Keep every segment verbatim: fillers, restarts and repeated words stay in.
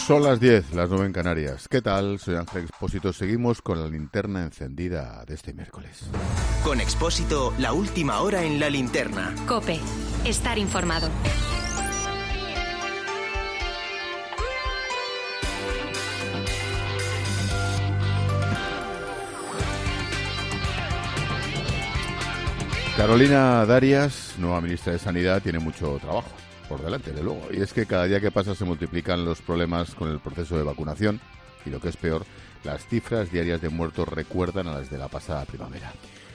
Son las diez, las nueve en Canarias. ¿Qué tal? Soy Ángel Expósito. Seguimos con la linterna encendida de este miércoles. Con Expósito, la última hora en la linterna. COPE. Estar informado. Carolina Darias, nueva ministra de Sanidad, tiene mucho trabajo por delante, de luego. Y es que cada día que pasa se multiplican los problemas con el proceso de vacunación y, lo que es peor, las cifras diarias de muertos recuerdan a las de la pasada primavera.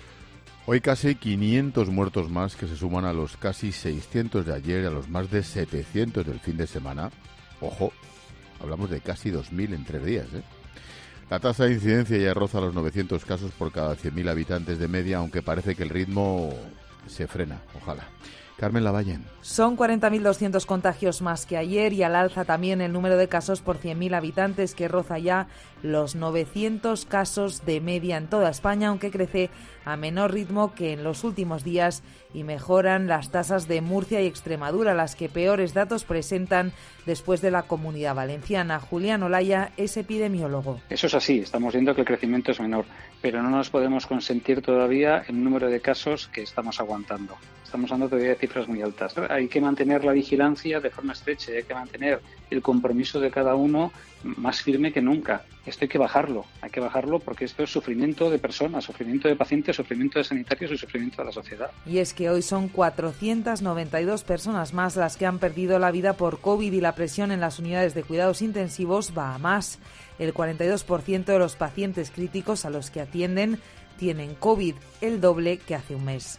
Hoy casi quinientos muertos más, que se suman a los casi seiscientos de ayer y a los más de setecientos del fin de semana. Ojo, hablamos de casi dos mil en tres días, ¿eh? La tasa de incidencia ya roza los novecientos casos por cada cien mil habitantes de media, aunque parece que el ritmo se frena, ojalá. Carmen Lavalle. Son cuarenta mil doscientos contagios más que ayer y al alza también el número de casos por cien mil habitantes, que roza ya los novecientos casos de media en toda España, aunque crece a menor ritmo que en los últimos días, y mejoran las tasas de Murcia y Extremadura, las que peores datos presentan después de la Comunidad Valenciana. Julián Olaya es epidemiólogo. Eso es así, estamos viendo que el crecimiento es menor, pero no nos podemos consentir todavía el número de casos que estamos aguantando. Estamos hablando todavía de cifras muy altas. Hay que mantener la vigilancia de forma estrecha, hay que mantener el compromiso de cada uno más firme que nunca. Esto hay que bajarlo, hay que bajarlo porque esto es sufrimiento de personas, sufrimiento de pacientes, sufrimiento de sanitarios y sufrimiento de la sociedad. Y es que hoy son cuatrocientas noventa y dos personas más las que han perdido la vida por COVID y la presión en las unidades de cuidados intensivos va a más. El cuarenta y dos por ciento de los pacientes críticos a los que atienden tienen COVID, el doble que hace un mes.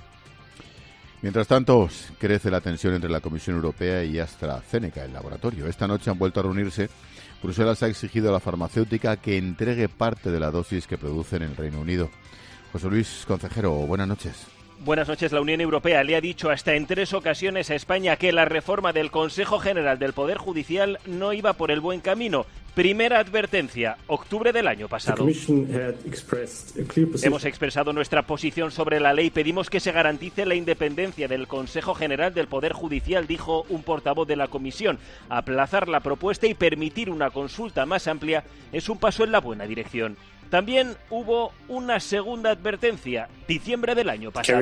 Mientras tanto, crece la tensión entre la Comisión Europea y AstraZeneca, el laboratorio. Esta noche han vuelto a reunirse. Bruselas ha exigido a la farmacéutica que entregue parte de la dosis que produce en el Reino Unido. José Luis Concejero, buenas noches. Buenas noches. La Unión Europea le ha dicho hasta en tres ocasiones a España que la reforma del Consejo General del Poder Judicial no iba por el buen camino. Primera advertencia, octubre del año pasado. Hemos expresado nuestra posición sobre la ley. Pedimos que se garantice la independencia del Consejo General del Poder Judicial, dijo un portavoz de la Comisión. Aplazar la propuesta y permitir una consulta más amplia es un paso en la buena dirección. También hubo una segunda advertencia, diciembre del año pasado.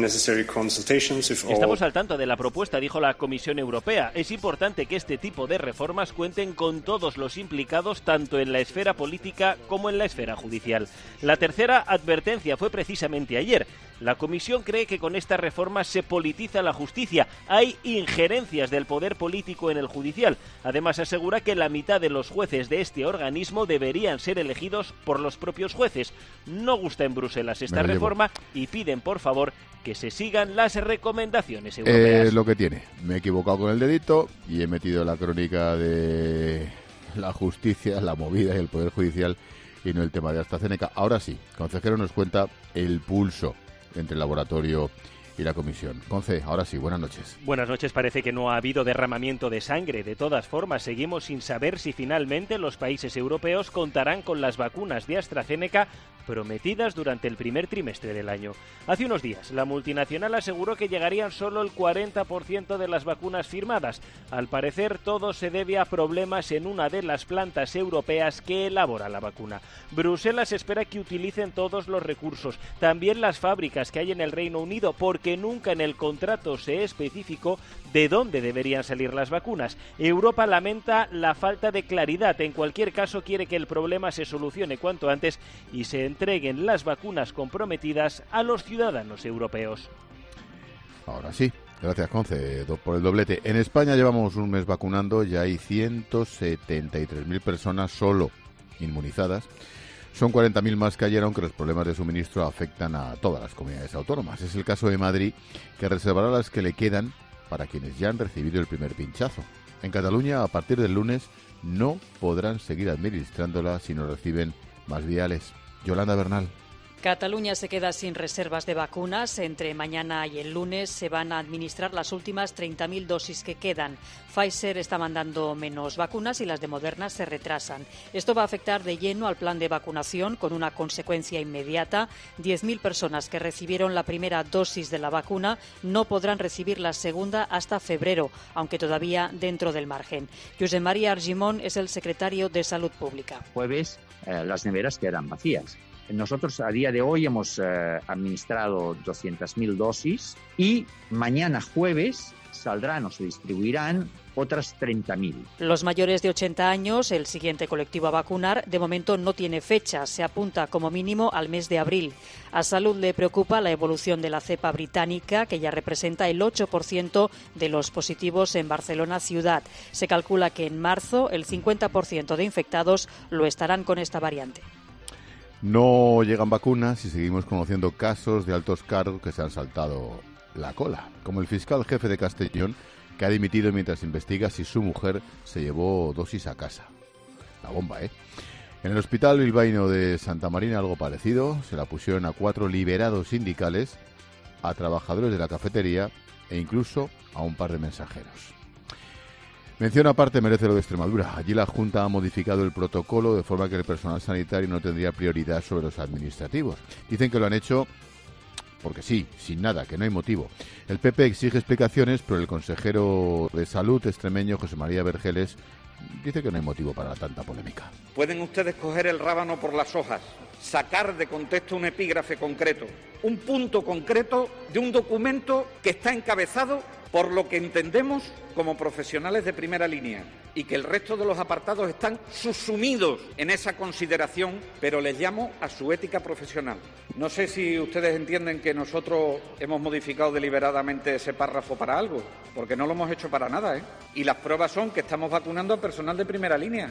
Estamos al tanto de la propuesta, dijo la Comisión Europea. Es importante que este tipo de reformas cuenten con todos los implicados, tanto en la esfera política como en la esfera judicial. La tercera advertencia fue precisamente ayer. La Comisión cree que con esta reforma se politiza la justicia. Hay injerencias del poder político en el judicial. Además, asegura que la mitad de los jueces de este organismo deberían ser elegidos por los propios jueces. No gusta en Bruselas esta reforma y piden, por favor, que se sigan las recomendaciones europeas. Eh, lo que tiene. Me he equivocado con el dedito y he metido la crónica de la justicia, la movida y el poder judicial y no el tema de AstraZeneca. Ahora sí, Concejero nos cuenta el pulso entre el laboratorio y la Comisión. Conce, ahora sí, buenas noches. Buenas noches. Parece que no ha habido derramamiento de sangre. De todas formas, seguimos sin saber si finalmente los países europeos contarán con las vacunas de AstraZeneca prometidas durante el primer trimestre del año. Hace unos días, la multinacional aseguró que llegarían solo el cuarenta por ciento de las vacunas firmadas. Al parecer, todo se debe a problemas en una de las plantas europeas que elabora la vacuna. Bruselas espera que utilicen todos los recursos, también las fábricas que hay en el Reino Unido, porque nunca en el contrato se especificó de dónde deberían salir las vacunas. Europa lamenta la falta de claridad. En cualquier caso, quiere que el problema se solucione cuanto antes y se entreguen las vacunas comprometidas a los ciudadanos europeos. Ahora sí, gracias Conce por el doblete. En España llevamos un mes vacunando, ya hay ciento setenta y tres mil personas solo inmunizadas. Son cuarenta mil más que ayer, aunque los problemas de suministro afectan a todas las comunidades autónomas. Es el caso de Madrid, que reservará las que le quedan para quienes ya han recibido el primer pinchazo. En Cataluña, a partir del lunes, no podrán seguir administrándola si no reciben más viales. Yolanda Bernal. Cataluña se queda sin reservas de vacunas. Entre mañana y el lunes se van a administrar las últimas treinta mil dosis que quedan. Pfizer está mandando menos vacunas y las de Moderna se retrasan. Esto va a afectar de lleno al plan de vacunación con una consecuencia inmediata. diez mil personas que recibieron la primera dosis de la vacuna no podrán recibir la segunda hasta febrero, aunque todavía dentro del margen. Josep María Argimon es el secretario de Salud Pública. Jueves eh, las neveras quedan vacías. Nosotros a día de hoy hemos eh, administrado doscientas mil dosis y mañana jueves saldrán o se distribuirán otras treinta mil. Los mayores de ochenta años, el siguiente colectivo a vacunar, de momento no tiene fecha. Se apunta como mínimo al mes de abril. A Salud le preocupa la evolución de la cepa británica, que ya representa el ocho por ciento de los positivos en Barcelona ciudad. Se calcula que en marzo el cincuenta por ciento de infectados lo estarán con esta variante. No llegan vacunas y seguimos conociendo casos de altos cargos que se han saltado la cola, como el fiscal jefe de Castellón, que ha dimitido mientras investiga si su mujer se llevó dosis a casa. La bomba, ¿eh? En el hospital bilbaíno de Santa Marina algo parecido. Se la pusieron a cuatro liberados sindicales, a trabajadores de la cafetería e incluso a un par de mensajeros. Mención aparte merece lo de Extremadura. Allí la Junta ha modificado el protocolo de forma que el personal sanitario no tendría prioridad sobre los administrativos. Dicen que lo han hecho porque sí, sin nada, que no hay motivo. El P P exige explicaciones, pero el consejero de Salud extremeño, José María Vergeles, dice que no hay motivo para tanta polémica. Pueden ustedes coger el rábano por las hojas, sacar de contexto un epígrafe concreto, un punto concreto de un documento que está encabezado por lo que entendemos como profesionales de primera línea y que el resto de los apartados están subsumidos en esa consideración, pero les llamo a su ética profesional. No sé si ustedes entienden que nosotros hemos modificado deliberadamente ese párrafo para algo, porque no lo hemos hecho para nada, ¿eh? Y las pruebas son que estamos vacunando a personal de primera línea.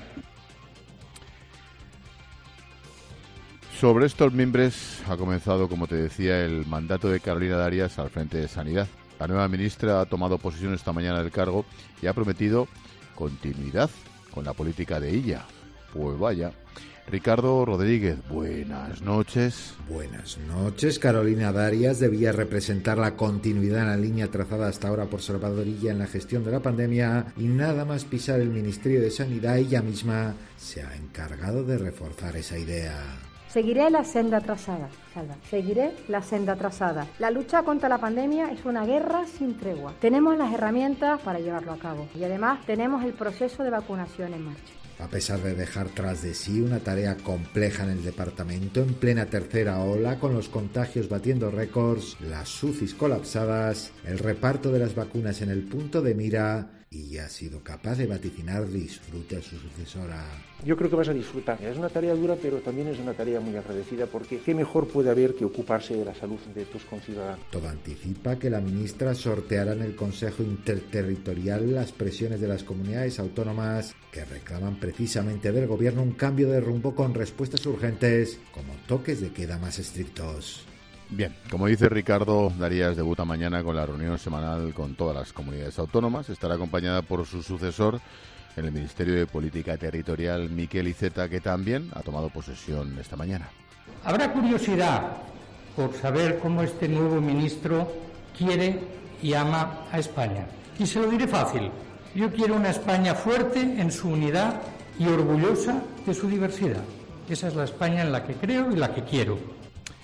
Sobre estos mimbres ha comenzado, como te decía, el mandato de Carolina Darias al frente de Sanidad. La nueva ministra ha tomado posesión esta mañana del cargo y ha prometido continuidad con la política de ella. Pues vaya. Ricardo Rodríguez, buenas noches. Buenas noches. Carolina Darias debía representar la continuidad en la línea trazada hasta ahora por Salvador Illa en la gestión de la pandemia y nada más pisar el Ministerio de Sanidad, ella misma se ha encargado de reforzar esa idea. Seguiré la senda trazada, Salva. Seguiré la senda trazada. La lucha contra la pandemia es una guerra sin tregua. Tenemos las herramientas para llevarlo a cabo y además tenemos el proceso de vacunación en marcha. A pesar de dejar tras de sí una tarea compleja en el departamento, en plena tercera ola, con los contagios batiendo récords, las U C Is colapsadas, el reparto de las vacunas en el punto de mira, y ha sido capaz de vaticinar disfrute a su sucesora. Yo creo que vas a disfrutar. Es una tarea dura, pero también es una tarea muy agradecida, porque qué mejor puede haber que ocuparse de la salud de tus conciudadanos. Todo anticipa que la ministra sorteará en el Consejo Interterritorial las presiones de las comunidades autónomas que reclaman precisamente del gobierno un cambio de rumbo con respuestas urgentes, como toques de queda más estrictos. Bien, como dice Ricardo, Darias debuta mañana con la reunión semanal con todas las comunidades autónomas. Estará acompañada por su sucesor en el Ministerio de Política Territorial, Miquel Iceta, que también ha tomado posesión esta mañana. Habrá curiosidad por saber cómo este nuevo ministro quiere y ama a España. Y se lo diré fácil. Yo quiero una España fuerte en su unidad y orgullosa de su diversidad. Esa es la España en la que creo y la que quiero.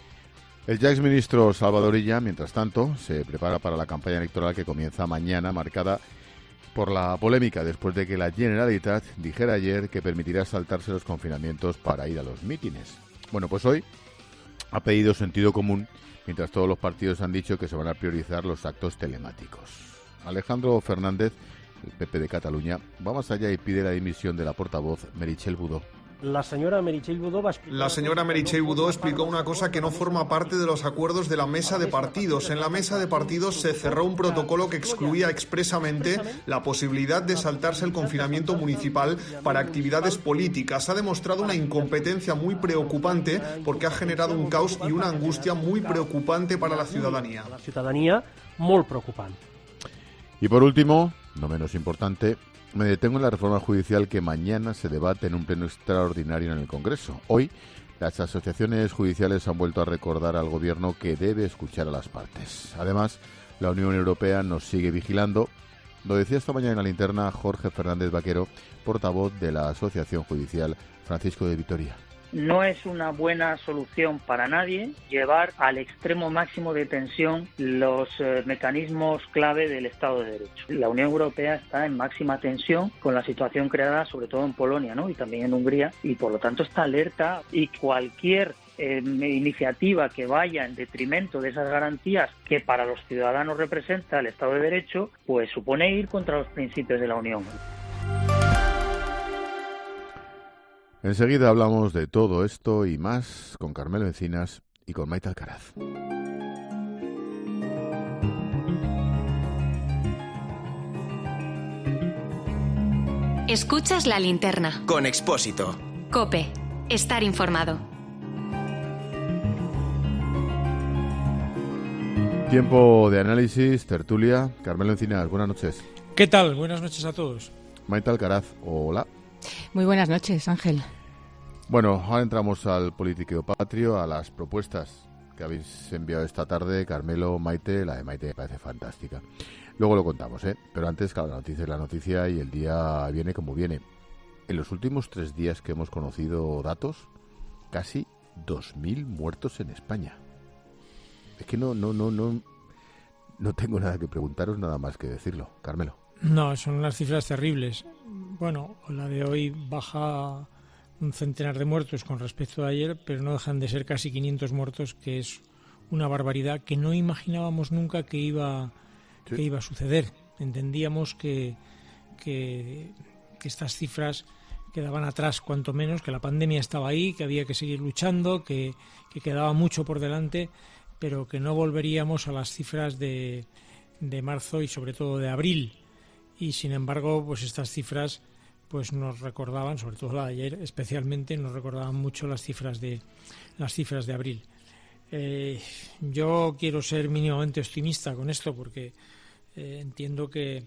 El ya exministro Salvador Illa, mientras tanto, se prepara para la campaña electoral que comienza mañana, marcada por la polémica después de que la Generalitat dijera ayer que permitirá saltarse los confinamientos para ir a los mítines. Bueno, pues hoy ha pedido sentido común, mientras todos los partidos han dicho que se van a priorizar los actos telemáticos. Alejandro Fernández, el P P de Cataluña, va más allá y pide la dimisión de la portavoz Meritxell Budó. La señora Meritxell Budó va a explicar... La señora Meritxell Budó explicó una cosa que no forma parte de los acuerdos de la mesa de partidos. En la mesa de partidos se cerró un protocolo que excluía expresamente la posibilidad de saltarse el confinamiento municipal para actividades políticas. Ha demostrado una incompetencia muy preocupante porque ha generado un caos y una angustia muy preocupante para la ciudadanía. La ciudadanía, muy preocupante. Y por último, no menos importante, me detengo en la reforma judicial que mañana se debate en un pleno extraordinario en el Congreso. Hoy, Las asociaciones judiciales han vuelto a recordar al Gobierno que debe escuchar a las partes. Además, la Unión Europea nos sigue vigilando. Lo decía esta mañana en la linterna Jorge Fernández Vaquero, portavoz de la Asociación Judicial Francisco de Vitoria. No es una buena solución para nadie llevar al extremo máximo de tensión los eh, mecanismos clave del Estado de Derecho. La Unión Europea está en máxima tensión con la situación creada sobre todo en Polonia, ¿no? Y también en Hungría, y por lo tanto está alerta, y cualquier eh, iniciativa que vaya en detrimento de esas garantías que para los ciudadanos representa el Estado de Derecho, pues supone ir contra los principios de la Unión. Enseguida hablamos de todo esto y más con Carmelo Encinas y con Maite Alcaraz. Escuchas la linterna. Con Expósito. COPE. Estar informado. Tiempo de análisis, tertulia. Carmelo Encinas, buenas noches. ¿Qué tal? Buenas noches a todos. Maite Alcaraz, hola. Muy buenas noches, Ángel. Bueno, ahora entramos al politiqueo patrio, a las propuestas que habéis enviado esta tarde. Carmelo, Maite, la de Maite me parece fantástica. Luego lo contamos, ¿eh? Pero antes, claro, la noticia es la noticia y el día viene como viene. En los últimos tres días que hemos conocido datos, casi dos mil muertos en España. Es que no, no, no, no, no tengo nada que preguntaros, nada más que decirlo. Carmelo. No, son unas cifras terribles. Bueno, la de hoy baja un centenar de muertos con respecto a ayer, pero no dejan de ser casi quinientos muertos, que es una barbaridad que no imaginábamos nunca que iba, sí. que iba a suceder. Entendíamos que, que, que estas cifras quedaban atrás, cuanto menos, que la pandemia estaba ahí, que había que seguir luchando, que, que quedaba mucho por delante, pero que no volveríamos a las cifras de, de marzo y sobre todo de abril. Y sin embargo, pues estas cifras pues nos recordaban, sobre todo la de ayer especialmente, nos recordaban mucho las cifras de las cifras de abril. Eh, yo quiero ser mínimamente optimista con esto porque eh, entiendo que,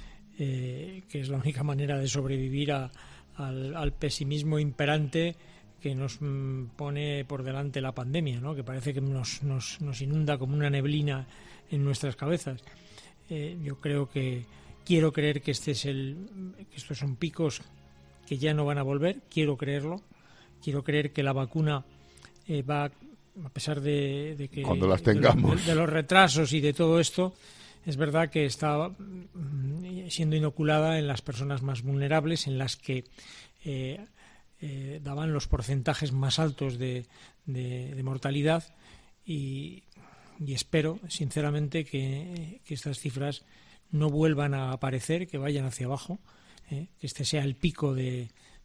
eh, que es la única manera de sobrevivir a, al, al pesimismo imperante que nos pone por delante la pandemia, ¿no? Que parece que nos, nos, nos inunda como una neblina en nuestras cabezas. Eh, yo creo que quiero creer que este es el que estos son picos que ya no van a volver, quiero creerlo. Quiero creer que la vacuna eh, va, a pesar de, de que cuando las tengamos, de, de, de los retrasos y de todo esto, es verdad que está siendo inoculada en las personas más vulnerables, en las que eh, eh, daban los porcentajes más altos de, de, de mortalidad y, y espero sinceramente que, que estas cifras no vuelvan a aparecer, que vayan hacia abajo, eh, que este sea el pico de,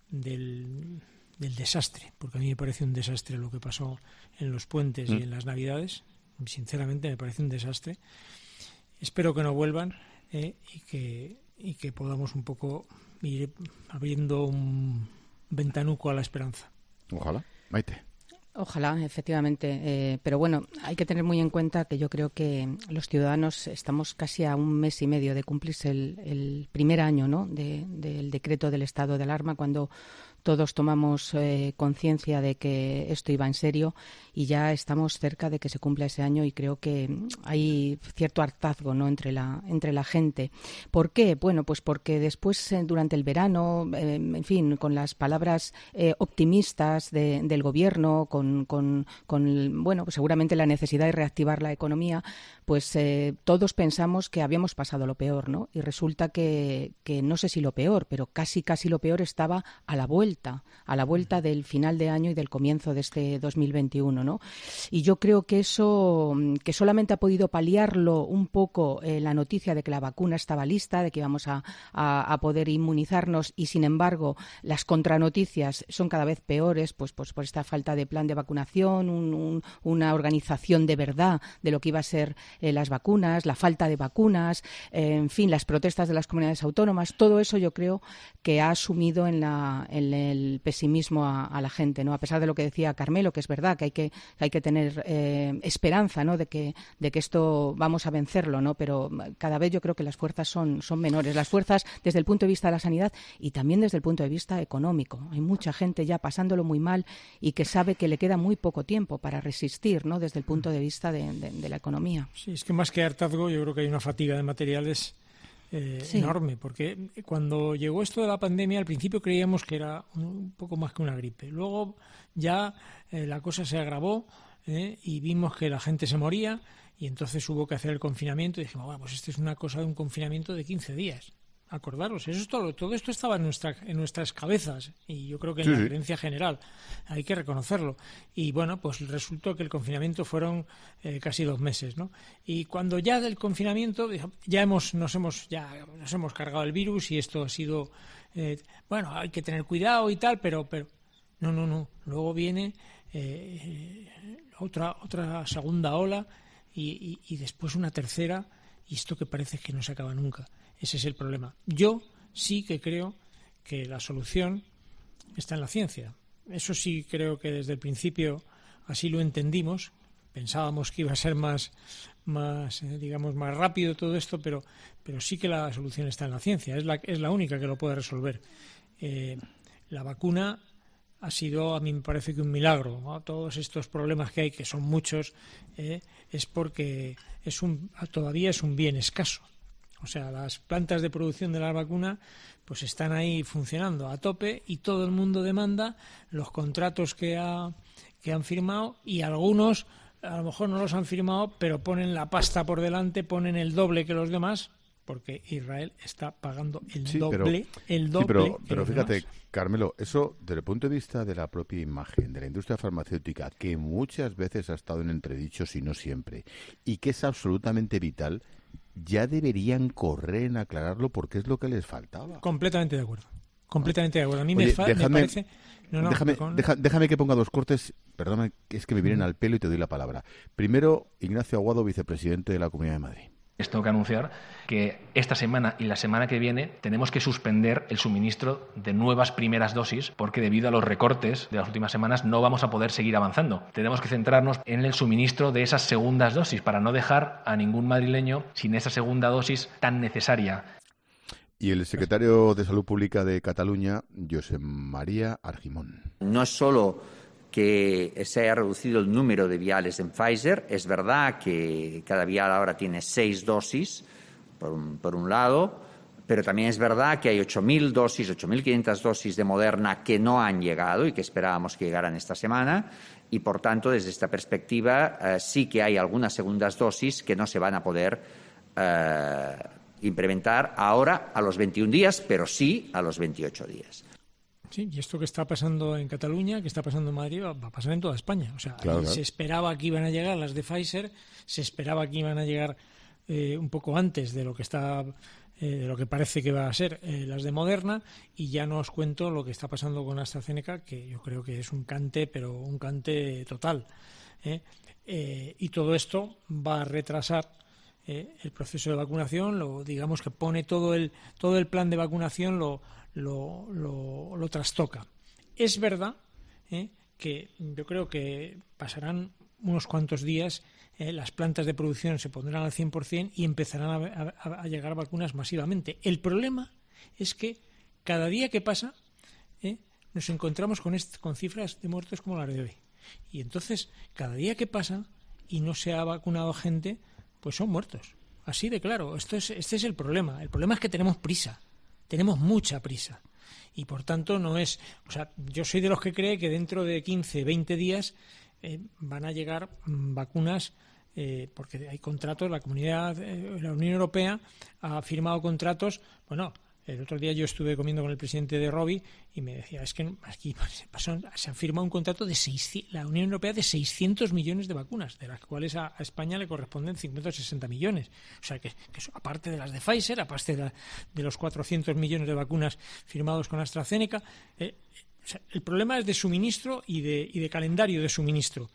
del, del desastre, porque a mí me parece un desastre lo que pasó en los puentes mm. y en las Navidades, sinceramente me parece un desastre. Espero que no vuelvan eh, y, que, y que podamos un poco ir abriendo un ventanuco a la esperanza. Ojalá. Maite. Ojalá, efectivamente. Eh, pero bueno, hay que tener muy en cuenta que yo creo que los ciudadanos estamos casi a un mes y medio de cumplirse el, el primer año, ¿no?, de, del decreto del estado de alarma, cuando todos tomamos eh, conciencia de que esto iba en serio y ya estamos cerca de que se cumpla ese año y creo que hay cierto hartazgo, ¿no?, entre la entre la gente. ¿Por qué? Bueno, pues porque después, eh, durante el verano, eh, en fin, con las palabras eh, optimistas de, del gobierno, con, con, con bueno, pues seguramente la necesidad de reactivar la economía, pues eh, todos pensamos que habíamos pasado lo peor, ¿no? Y resulta que, que no sé si lo peor, pero casi casi lo peor estaba a la vuelta. a la vuelta del final de año y del comienzo de este dos mil veintiuno, ¿no? Y yo creo que eso, que solamente ha podido paliarlo un poco eh, la noticia de que la vacuna estaba lista, de que íbamos a, a, a poder inmunizarnos y, sin embargo, las contranoticias son cada vez peores, pues, pues por esta falta de plan de vacunación, un, un, una organización de verdad de lo que iba a ser eh, las vacunas, la falta de vacunas, eh, en fin, las protestas de las comunidades autónomas, todo eso yo creo que ha sumido en, la, en el pesimismo a, a la gente, ¿no? A pesar de lo que decía Carmelo, que es verdad que hay que, hay que tener eh, esperanza, ¿no? de que, de que esto vamos a vencerlo, ¿no? Pero cada vez yo creo que las fuerzas son, son menores, las fuerzas desde el punto de vista de la sanidad y también desde el punto de vista económico. Hay mucha gente ya pasándolo muy mal y que sabe que le queda muy poco tiempo para resistir, ¿no? Desde el punto de vista de, de, de la economía. Sí, es que más que hartazgo yo creo que hay una fatiga de materiales eh, sí. enorme, porque cuando llegó esto de la pandemia al principio creíamos que era un poco más que una gripe. Luego ya eh, la cosa se agravó eh, y vimos que la gente se moría y entonces hubo que hacer el confinamiento y dijimos, bueno, pues esto es una cosa de un confinamiento de quince días. Acordaros, eso es todo, todo esto estaba en, nuestra, en nuestras cabezas y yo creo que en sí, la creencia general, hay que reconocerlo. Y bueno, pues resultó que el confinamiento fueron eh, casi dos meses, ¿no? Y cuando ya del confinamiento ya hemos nos hemos ya nos hemos cargado el virus y esto ha sido eh, bueno, hay que tener cuidado y tal, pero pero no, no, no. Luego viene eh, otra otra segunda ola y, y, y después una tercera y esto que parece que no se acaba nunca. Ese es el problema. Yo sí que creo que la solución está en la ciencia. Eso sí creo que desde el principio así lo entendimos. Pensábamos que iba a ser más, más eh, digamos, más rápido todo esto, pero, pero sí que la solución está en la ciencia. Es la, es la única que lo puede resolver. Eh, la vacuna ha sido, a mí me parece que un milagro, ¿no? Todos estos problemas que hay, que son muchos, eh, es porque es un, todavía es un bien escaso. O sea, las plantas de producción de la vacuna pues están ahí funcionando a tope y todo el mundo demanda los contratos que, ha, que han firmado y algunos a lo mejor no los han firmado, pero ponen la pasta por delante, ponen el doble que los demás, porque Israel está pagando el sí, doble, pero, el doble. Sí, pero, pero fíjate, demás. Carmelo, eso desde el punto de vista de la propia imagen de la industria farmacéutica, que muchas veces ha estado en entredicho, si no siempre, y que es absolutamente vital, ya deberían correr en aclararlo porque es lo que les faltaba. Completamente de acuerdo. Completamente de acuerdo. A mí Oye, me, fa- déjame, me parece... No, no, déjame, con... deja, déjame que ponga dos cortes, perdóname, que es que me vienen al pelo y te doy la palabra. Primero, Ignacio Aguado, vicepresidente de la Comunidad de Madrid. Les tengo que anunciar que esta semana y la semana que viene tenemos que suspender el suministro de nuevas primeras dosis porque debido a los recortes de las últimas semanas no vamos a poder seguir avanzando. Tenemos que centrarnos en el suministro de esas segundas dosis para no dejar a ningún madrileño sin esa segunda dosis tan necesaria. Y el secretario de Salud Pública de Cataluña, Josep María Argimón. No es solo que se haya reducido el número de viales en Pfizer. Es verdad que cada vial ahora tiene seis dosis, por un, por un lado, pero también es verdad que hay ocho mil dosis, ocho mil quinientas dosis de Moderna que no han llegado y que esperábamos que llegaran esta semana. Y, por tanto, desde esta perspectiva, eh, sí que hay algunas segundas dosis que no se van a poder eh, implementar ahora a los veintiún días, pero sí a los veintiocho días. Sí, y esto que está pasando en Cataluña, que está pasando en Madrid, va a pasar en toda España. O sea, claro, claro. Se esperaba que iban a llegar las de Pfizer, se esperaba que iban a llegar eh, un poco antes de lo que está, eh, de lo que parece que va a ser eh, las de Moderna, y ya no os cuento lo que está pasando con AstraZeneca, que yo creo que es un cante, pero un cante total. ¿eh? Eh, y todo esto va a retrasar eh, el proceso de vacunación, lo, digamos que pone todo el todo el plan de vacunación lo Lo, lo, lo trastoca. Es verdad ¿eh? que yo creo que pasarán unos cuantos días, eh, las plantas de producción se pondrán al cien por ciento y empezarán a, a, a llegar vacunas masivamente. El problema es que cada día que pasa ¿eh? nos encontramos con, est- con cifras de muertos como las de hoy. Y entonces, cada día que pasa y no se ha vacunado gente, pues son muertos. Así de claro. Esto es, este es el problema. El problema es que tenemos prisa. Tenemos mucha prisa y, por tanto, no es... O sea, yo soy de los que cree que dentro de quince, veinte días eh, van a llegar mmm, vacunas eh, porque hay contratos, la comunidad, eh, la Unión Europea ha firmado contratos, bueno... El otro día yo estuve comiendo con el presidente de Rovi y me decía, es que aquí pasó, se ha firmado un contrato de seiscientos, la Unión Europea de seiscientos millones de vacunas, de las cuales a, a España le corresponden cincuenta o sesenta millones. O sea, que, que eso, aparte de las de Pfizer, aparte de, la, de los cuatrocientos millones de vacunas firmados con AstraZeneca, eh, O sea, el problema es de suministro y de, y de calendario de suministro.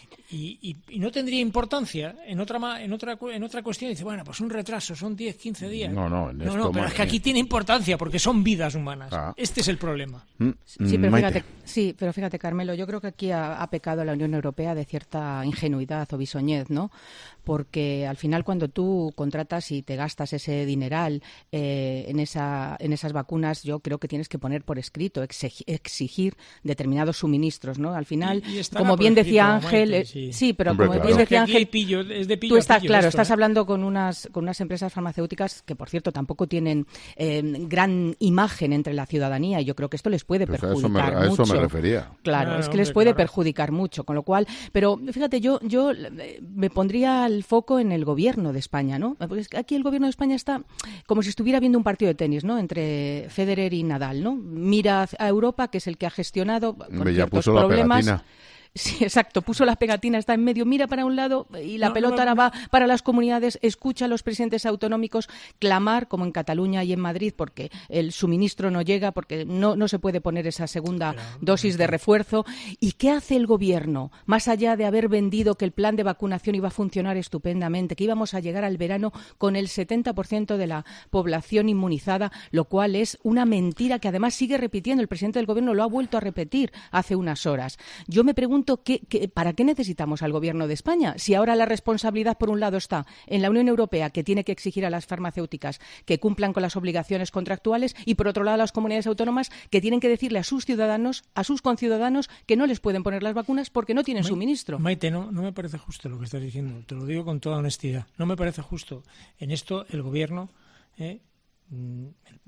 Y, y, y no tendría importancia en otra en otra en otra cuestión. Dice, bueno, pues un retraso, son diez, quince días. No, no, en no, esto no, pero más, es que aquí eh. tiene importancia porque son vidas humanas. Ah. Este es el problema. Mm, Sí, pero Maite. fíjate, sí, pero fíjate, Carmelo, yo creo que aquí ha, ha pecado la Unión Europea de cierta ingenuidad o bisoñez, ¿no? Porque al final cuando tú contratas y te gastas ese dineral eh, en esa en esas vacunas, yo creo que tienes que poner por escrito, exigir, exigir determinados suministros, ¿no? Al final, Y- y estará como por bien escrito, decía Ángel, Maite, eh, sí. sí, pero Hombre, como claro. bien Es que decía aquí Ángel, pillo, es de pillo tú a estás, pillo claro, esto, estás ¿eh? hablando con unas con unas empresas farmacéuticas que, por cierto, tampoco tienen eh, gran imagen entre la ciudadanía y yo creo que esto les puede Pues a eso me- perjudicar a eso me mucho. refería. Claro, No, es no, que les hombre, puede claro. perjudicar mucho, con lo cual, pero fíjate, yo yo eh, me pondría el foco en el gobierno de España, ¿no? Porque es que aquí el gobierno de España está como si estuviera viendo un partido de tenis, ¿no? Entre Federer y Nadal, ¿no? Mira a Europa, que es el que ha gestionado con Hombre, ya ciertos puso la problemas. pegatina. Sí, exacto, puso la pegatina, está en medio, mira para un lado y la No, pelota no, ahora no. va para las comunidades, escucha a los presidentes autonómicos clamar, como en Cataluña y en Madrid, porque el suministro no llega, porque no, no se puede poner esa segunda Claro, dosis de refuerzo. ¿Y qué hace el gobierno? Más allá de haber vendido que el plan de vacunación iba a funcionar estupendamente, que íbamos a llegar al verano con el setenta por ciento de la población inmunizada, lo cual es una mentira que además sigue repitiendo. El presidente del gobierno lo ha vuelto a repetir hace unas horas. Yo me pregunto, ¿qué, qué, ¿para qué necesitamos al gobierno de España? Si ahora la responsabilidad, por un lado, está en la Unión Europea, que tiene que exigir a las farmacéuticas que cumplan con las obligaciones contractuales, y por otro lado, las comunidades autónomas, que tienen que decirle a sus ciudadanos, a sus conciudadanos, que no les pueden poner las vacunas porque no tienen Ma- suministro. Maite, no, no me parece justo lo que estás diciendo, te lo digo con toda honestidad. No me parece justo. En esto el gobierno eh, mm,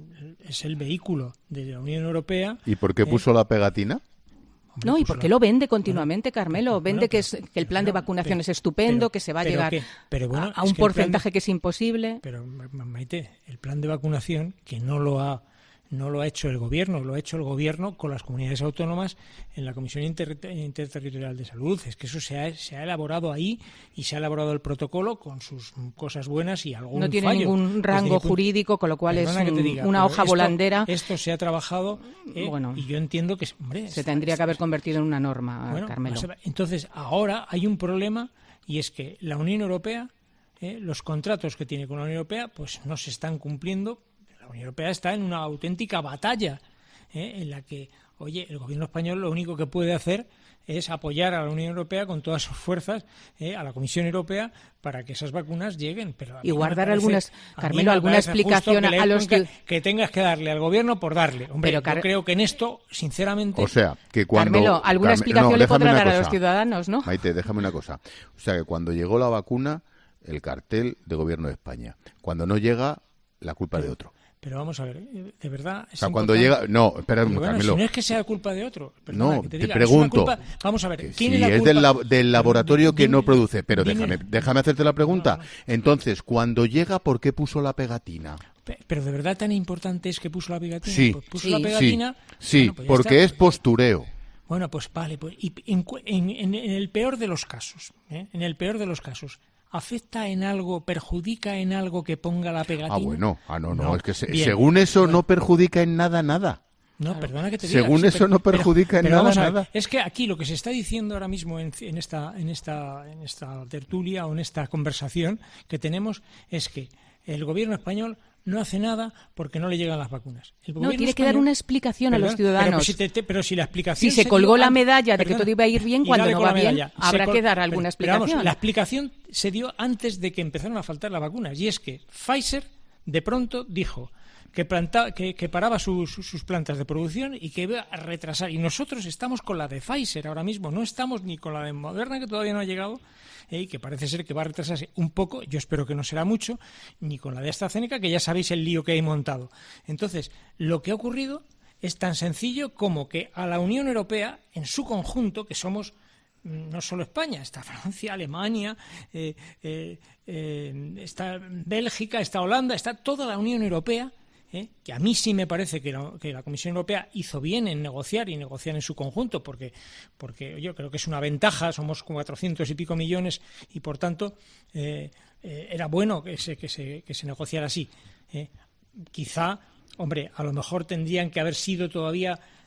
es el vehículo de la Unión Europea. ¿Y por qué eh, puso la pegatina? hombre, No, y pues porque la- lo vende continuamente, Carmelo. bueno, Vende que, pero- es, que el plan de no, vacunación pero- es estupendo, pero- que se va a pero llegar que- pero bueno, a, a es un que el plan de- porcentaje que es imposible. Pero, Ma- Ma- Maite, el plan de vacunación, que no lo ha no lo ha hecho el gobierno, lo ha hecho el gobierno con las comunidades autónomas en la Comisión Inter- Interterritorial de Salud. Es que eso se ha, se ha elaborado ahí y se ha elaborado el protocolo con sus cosas buenas y algún No tiene fallo. ningún Desde rango mi punto- jurídico, con lo cual es Perdona que te un- diga, una pero hoja esto- volandera. Esto se ha trabajado eh, Bueno, y yo entiendo que, hombre, Se está- tendría que haber convertido en una norma, bueno, Carmelo. o sea, entonces, ahora hay un problema y es que la Unión Europea, eh, los contratos que tiene con la Unión Europea, pues no se están cumpliendo. La Unión Europea está en una auténtica batalla eh, en la que, oye, el gobierno español lo único que puede hacer es apoyar a la Unión Europea con todas sus fuerzas, eh, a la Comisión Europea, para que esas vacunas lleguen. Pero a Y mí no me guardar parece- algunas- a mí Carmelo, no me alguna parece justo explicación que le a los tenga- que- que tengas que darle al gobierno por darle. Hombre, Pero, yo Car- creo que en esto, sinceramente... O sea, que cuando... Carmelo, alguna Carme- explicación no, le déjame podrá una dar a cosa. los ciudadanos, ¿no? Maite, déjame una cosa. O sea, que cuando llegó la vacuna, el cartel de gobierno de España. Cuando no llega, la culpa es de otro. Pero vamos a ver, eh, de verdad... O es sea, cuando importante- llega... No, espera, Pero bueno, Carmelo. si no es que sea culpa de otro. Perdona No, que te, te, diga, pregunto. es una culpa- Vamos a ver, que ¿quién si es la es culpa? del, lab- del laboratorio que Dime- no produce. Pero dime- déjame, déjame hacerte la pregunta. Entonces, cuando llega, ¿por qué puso la pegatina? Pe- Pero de verdad tan importante es que puso la pegatina. Sí, Pues puso sí, la pegatina. sí, bueno, pues ya porque está. es postureo. Bueno, pues vale, pues y en, cu- en- en- en el peor de los casos, ¿eh? en el peor de los casos, ¿afecta en algo, perjudica en algo que ponga la pegatina? Ah, bueno. Ah, no, no. No. Es que se- Bien. según eso no perjudica en nada, nada. No, perdona que te diga. Según sí, eso pero- no perjudica en pero nada, vamos a ver, nada. Es que aquí lo que se está diciendo ahora mismo en, en esta en esta en esta tertulia o en esta conversación que tenemos es que el gobierno español no hace nada porque no le llegan las vacunas. El No, gobierno tiene que dar español- una explicación a los Perdón, pero ciudadanos. si te- te- Pero si la explicación Si se dio colgó la an- medalla de que perdona, todo iba a ir bien, y cuando dale no con va la bien, medalla. habrá Se col- que dar pero- alguna pero vamos, explicación. la explicación se dio antes de que empezaron a faltar las vacunas y es que Pfizer de pronto dijo que, planta, que, que paraba sus, sus plantas de producción y que iba a retrasar. Y nosotros estamos con la de Pfizer ahora mismo, no estamos ni con la de Moderna, que todavía no ha llegado, eh, y que parece ser que va a retrasarse un poco, yo espero que no será mucho, ni con la de AstraZeneca, que ya sabéis el lío que hay montado. Entonces, lo que ha ocurrido es tan sencillo como que a la Unión Europea, en su conjunto, que somos no solo España, está Francia, Alemania, eh, eh, eh, está Bélgica, está Holanda, está toda la Unión Europea, eh, que a mí sí me parece que la, que la Comisión Europea hizo bien en negociar y negociar en su conjunto, porque, porque yo creo que es una ventaja, somos cuatrocientos y pico millones y por tanto eh, eh, era bueno que se, que se, que se negociara así. Eh. Quizá, hombre, a lo mejor tendrían que haber sido todavía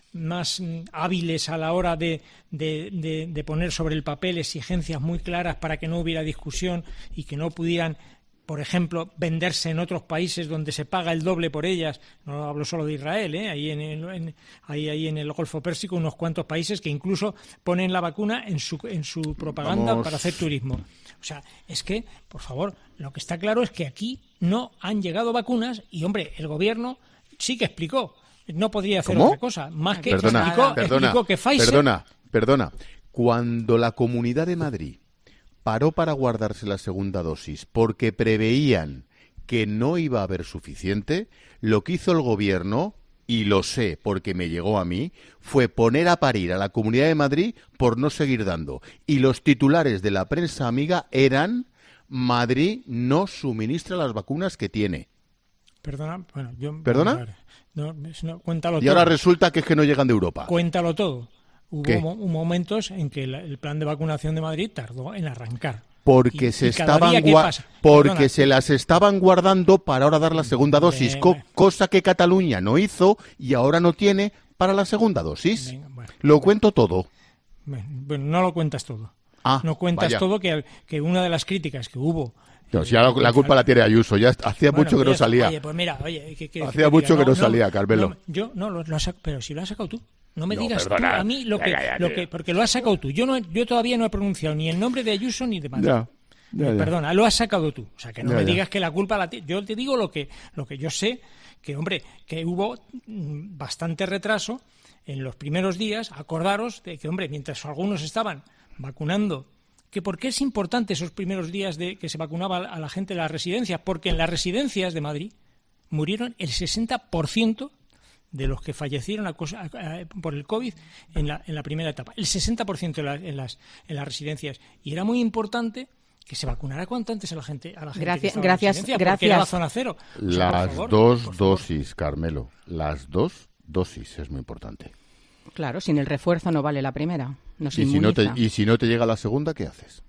más hábiles a la hora de, de, de, de poner sobre el papel exigencias muy claras para que no hubiera discusión y que no pudieran, por ejemplo, venderse en otros países donde se paga el doble por ellas. No hablo solo de Israel, ¿eh? ahí, en el, en, ahí, ahí en el Golfo Pérsico unos cuantos países que incluso ponen la vacuna en su, en su propaganda Vamos. para hacer turismo. O sea, es que, por favor, lo que está claro es que aquí no han llegado vacunas y, hombre, el gobierno sí que explicó. No podría hacer ¿Cómo? otra cosa, más que perdona, explicó, perdona, explicó que Pfizer... Perdona, perdona. Cuando la Comunidad de Madrid paró para guardarse la segunda dosis porque preveían que no iba a haber suficiente, lo que hizo el gobierno, y lo sé porque me llegó a mí, fue poner a parir a la Comunidad de Madrid por no seguir dando. Y los titulares de la prensa amiga eran: Madrid no suministra las vacunas que tiene. Perdona, bueno, yo... ¿Perdona? No, no, cuéntalo y todo. ahora resulta que es que no llegan de Europa. Cuéntalo todo. Hubo ¿Qué? mo momentos en que la, el plan de vacunación de Madrid tardó en arrancar. Porque y, se y estaban pasa, porque perdona, se las estaban guardando para ahora dar la segunda dosis, venga, co cosa que Cataluña no hizo y ahora no tiene para la segunda dosis. Venga, bueno, lo cuento todo. Bueno, no lo cuentas todo. Ah, no cuentas vaya. todo que, que una de las críticas que hubo... No, si la, la culpa la tiene Ayuso, ya hacía bueno, mucho que no salía. Oye, pues mira, oye, que, que, hacía que mucho diga, que no, no salía, Carmelo. No, yo no, lo, lo has, pero si lo has sacado tú. No me no, digas perdona, tú a mí lo que, lo que... Porque lo has sacado tú. Yo no, yo todavía no he pronunciado ni el nombre de Ayuso ni de Madrid. Ya, ya, ya. Perdona, lo has sacado tú. O sea, que no ya, me ya. digas que la culpa la... Yo te digo lo que, lo que yo sé, que, hombre, que hubo bastante retraso en los primeros días. Acordaros de que, hombre, mientras algunos estaban vacunando... que ¿por qué es importante esos primeros días de que se vacunaba a la gente en las residencias? Porque en las residencias de Madrid murieron el sesenta por ciento de los que fallecieron a cosa, a, a, por el COVID en la, en la primera etapa. El sesenta por ciento en, la, en, las, en las residencias. Y era muy importante que se vacunara cuanto antes a la gente. A la gente gracias, que estaba gracias, en la gracias. Porque era la zona cero. O sea, Las por favor, dos por favor. dosis, Carmelo. Las dos dosis es muy importante. Claro, sin el refuerzo no vale la primera. No se y, si no te, inmuniza. y si no te llega la segunda, ¿qué haces?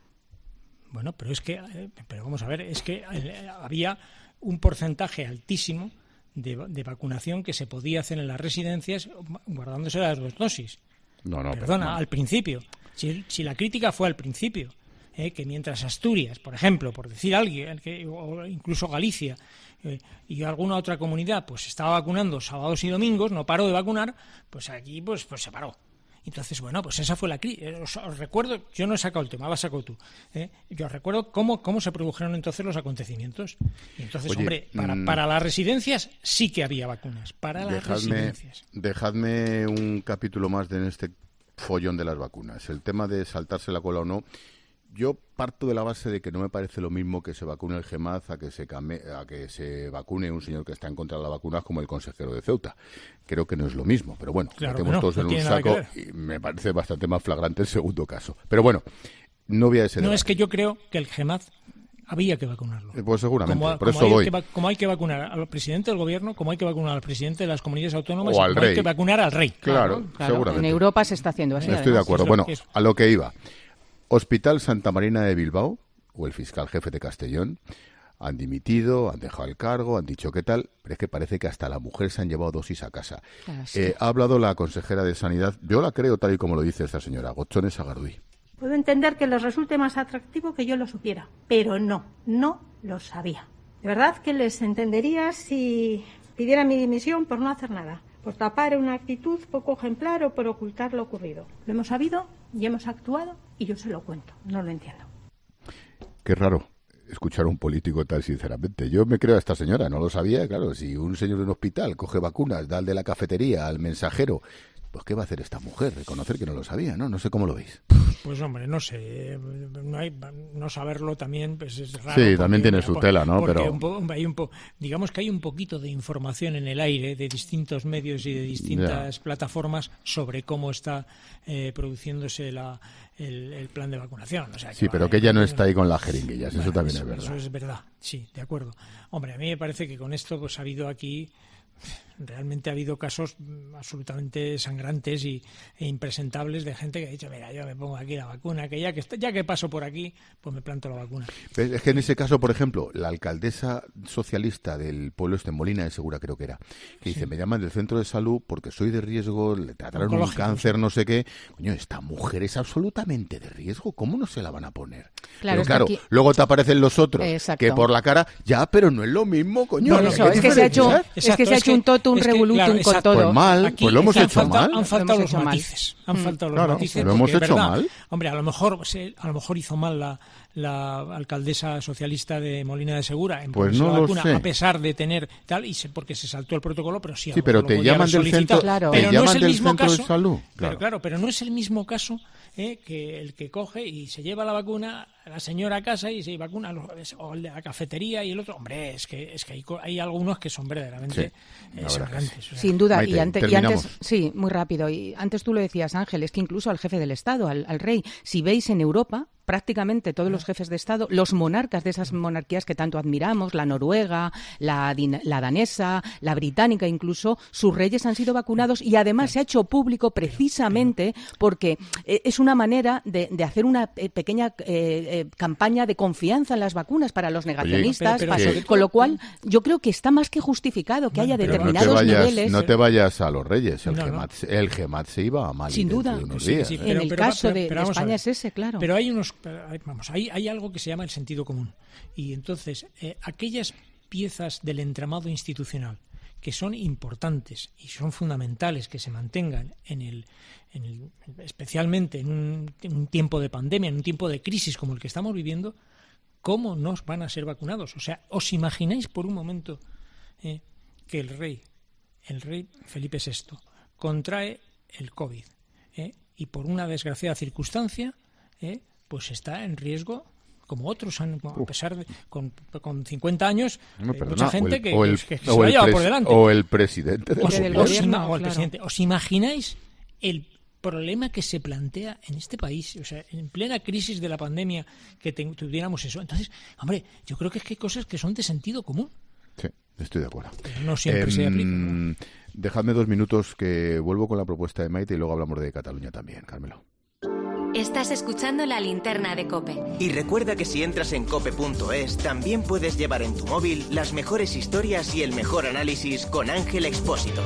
Bueno, pero es que, eh, pero vamos a ver, es que eh, había un porcentaje altísimo de, de vacunación que se podía hacer en las residencias guardándose las dos dosis. No, no, Perdona, pero, no. al principio. Si, si la crítica fue al principio, eh, que mientras Asturias, por ejemplo, por decir alguien, que, o incluso Galicia eh, y alguna otra comunidad, pues estaba vacunando sábados y domingos, no paró de vacunar, pues aquí pues, pues se paró. Entonces, bueno, pues esa fue la crítica. Os, os recuerdo, yo no he sacado el tema, lo has sacado tú. ¿eh? Yo os recuerdo cómo, cómo se produjeron entonces los acontecimientos. Y entonces, Oye, hombre, para, mmm, para las residencias sí que había vacunas. Para las dejadme, residencias. Dejadme un capítulo más de este follón de las vacunas. El tema de saltarse la cola o no. Yo parto de la base de que no me parece lo mismo que se vacune el GEMAZ a que se came, a que se vacune un señor que está en contra de la vacuna como el consejero de Ceuta. Creo que no es lo mismo, pero bueno, claro metemos no, todos no en un saco y me parece bastante más flagrante el segundo caso. Pero bueno, no voy a ese No debate. es que yo creo que el GEMAZ había que vacunarlo. Eh, Pues seguramente, como, por como eso hay voy. Que, como hay que vacunar al presidente del gobierno, como hay que vacunar al presidente de las comunidades autónomas, O y al como rey. hay que vacunar al rey. Claro, Claro, seguramente. en Europa se está haciendo así. Estoy además. de acuerdo. Es lo Bueno, que es. a lo que iba. Hospital Santa Marina de Bilbao, o el fiscal jefe de Castellón, han dimitido, han dejado el cargo, han dicho qué tal, pero es que parece que hasta la mujer se han llevado dosis a casa. Ah, sí. Eh, ha hablado la consejera de Sanidad, yo la creo tal y como lo dice esta señora, Gochones Sagardui. Puedo entender que les resulte más atractivo que yo lo supiera, pero no, no lo sabía. De verdad que les entendería si pidieran mi dimisión por no hacer nada, por tapar una actitud poco ejemplar o por ocultar lo ocurrido. Lo hemos sabido y hemos actuado y yo se lo cuento, no lo entiendo. Qué raro escuchar a un político tal, sinceramente. Yo me creo a esta señora, no lo sabía, claro, si un señor de un hospital coge vacunas, da al de la cafetería, al mensajero, pues ¿qué va a hacer esta mujer? Reconocer que no lo sabía, ¿no? No sé cómo lo veis. Pues hombre, no sé, no, hay, no saberlo también pues es raro. Sí, porque, también tiene su porque, tela, ¿no? Porque Pero un po, hay un po, digamos que hay un poquito de información en el aire de distintos medios y de distintas yeah. plataformas sobre cómo está eh, produciéndose la, el, el plan de vacunación. O sea, que sí, va, pero que ella no está ahí con las jeringuillas, bueno, eso también eso, es verdad. Eso es verdad, sí, de acuerdo. Hombre, a mí me parece que con esto pues ha habido aquí realmente ha habido casos absolutamente sangrantes y, e impresentables de gente que ha dicho, mira, yo me pongo aquí la vacuna, que ya que ya que paso por aquí, pues me planto la vacuna. Es que en ese caso, por ejemplo, la alcaldesa socialista del pueblo este, Molina de Segura creo que era, que dice, sí. me llaman del centro de salud porque soy de riesgo, le trataron un cáncer, no sé qué. Coño, esta mujer es absolutamente de riesgo, ¿cómo no se la van a poner? Claro, pero claro, aquí... luego te aparecen los otros, Exacto. que por la cara, ya, pero no es lo mismo, coño. No, no, eso, es, que se ha hecho, es que se ha hecho un totum revolutum claro, con todo. Pues mal, Aquí pues lo hemos hecho falta, mal. Han faltado los matices. Han mm. faltado los claro, matices. Lo hemos porque, hecho verdad, mal. Hombre, a lo mejor se, a lo mejor hizo mal la, la alcaldesa socialista de Molina de Segura en pues no la vacuna, sé. a pesar de tener tal, y se, porque se saltó el protocolo, pero sí. Sí, pero te llaman del centro, claro. te pero llaman no es el del mismo centro caso, de salud. Claro. Pero claro, pero no es el mismo caso eh, que el que coge y se lleva la vacuna a la señora a casa y se vacuna, o el de la cafetería y el otro. Hombre, es que es que hay, hay algunos que son verdaderamente sí, eh, sangrantes. Sí. O sea. Sin duda, Maite, y, ante, y antes, sí, muy rápido. Y antes tú lo decías, Ángel, es que incluso al jefe del Estado, al, al rey, si veis en Europa, prácticamente todos los jefes de Estado, los monarcas de esas monarquías que tanto admiramos, la noruega, la, la danesa, la británica incluso, sus reyes han sido vacunados y además se ha hecho público precisamente porque es una manera de, de hacer una pequeña eh, eh, campaña de confianza en las vacunas para los negacionistas, Oye, pero, pero, para, con lo cual yo creo que está más que justificado que bueno, haya pero determinados no te vayas, niveles. No te vayas a los reyes, el, no, Gemat, no. el Gemat se iba a Mali. Sin duda, de unos sí, días, sí, ¿eh? pero, en el pero, caso pero, de, pero de España es ese, claro. Pero hay unos, vamos, hay, hay algo que se llama el sentido común. Y entonces, eh, aquellas piezas del entramado institucional que son importantes y son fundamentales que se mantengan en el, en el especialmente en un, en un tiempo de pandemia, en un tiempo de crisis como el que estamos viviendo, ¿cómo nos van a ser vacunados? O sea, ¿os imagináis por un momento eh, que el rey, el rey Felipe sexto, contrae el COVID eh, y por una desgraciada circunstancia eh, pues está en riesgo, como otros han, a pesar de con, con cincuenta años, no, hay mucha gente el, que, el, que, que se lo ha llevado por delante. O el presidente del o, gobierno. O, si, gobierno, o el claro. presidente. ¿Os imagináis el problema que se plantea en este país? O sea, en plena crisis de la pandemia, que te, tuviéramos eso. Entonces, hombre, yo creo que es que hay cosas que son de sentido común. Sí, estoy de acuerdo. Pero no siempre eh, se aplican. Dejadme dos minutos que vuelvo con la propuesta de Maite y luego hablamos de Cataluña también, Carmelo. Estás escuchando La Linterna de COPE. Y recuerda que si entras en cope punto es, también puedes llevar en tu móvil las mejores historias y el mejor análisis con Ángel Expósito.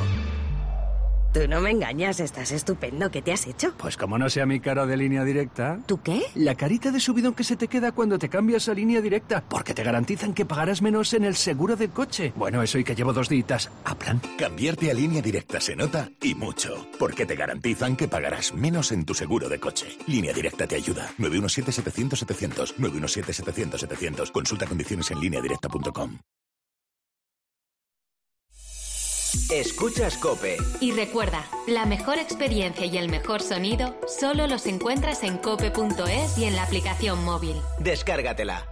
Tú no me engañas, estás estupendo. ¿Qué te has hecho? Pues como no sea mi cara de Línea Directa. ¿Tú qué? La carita de subidón que se te queda cuando te cambias a Línea Directa, porque te garantizan que pagarás menos en el seguro del coche. Bueno, eso y que llevo dos días a plan. Cambiarte a Línea Directa se nota y mucho, porque te garantizan que pagarás menos en tu seguro de coche. Línea Directa te ayuda. nueve uno siete, setecientos, setecientos. nueve uno siete, setecientos, setecientos. Consulta condiciones en línea directa punto com. Escuchas COPE. Y recuerda, la mejor experiencia y el mejor sonido solo los encuentras en cope punto es y en la aplicación móvil. Descárgatela.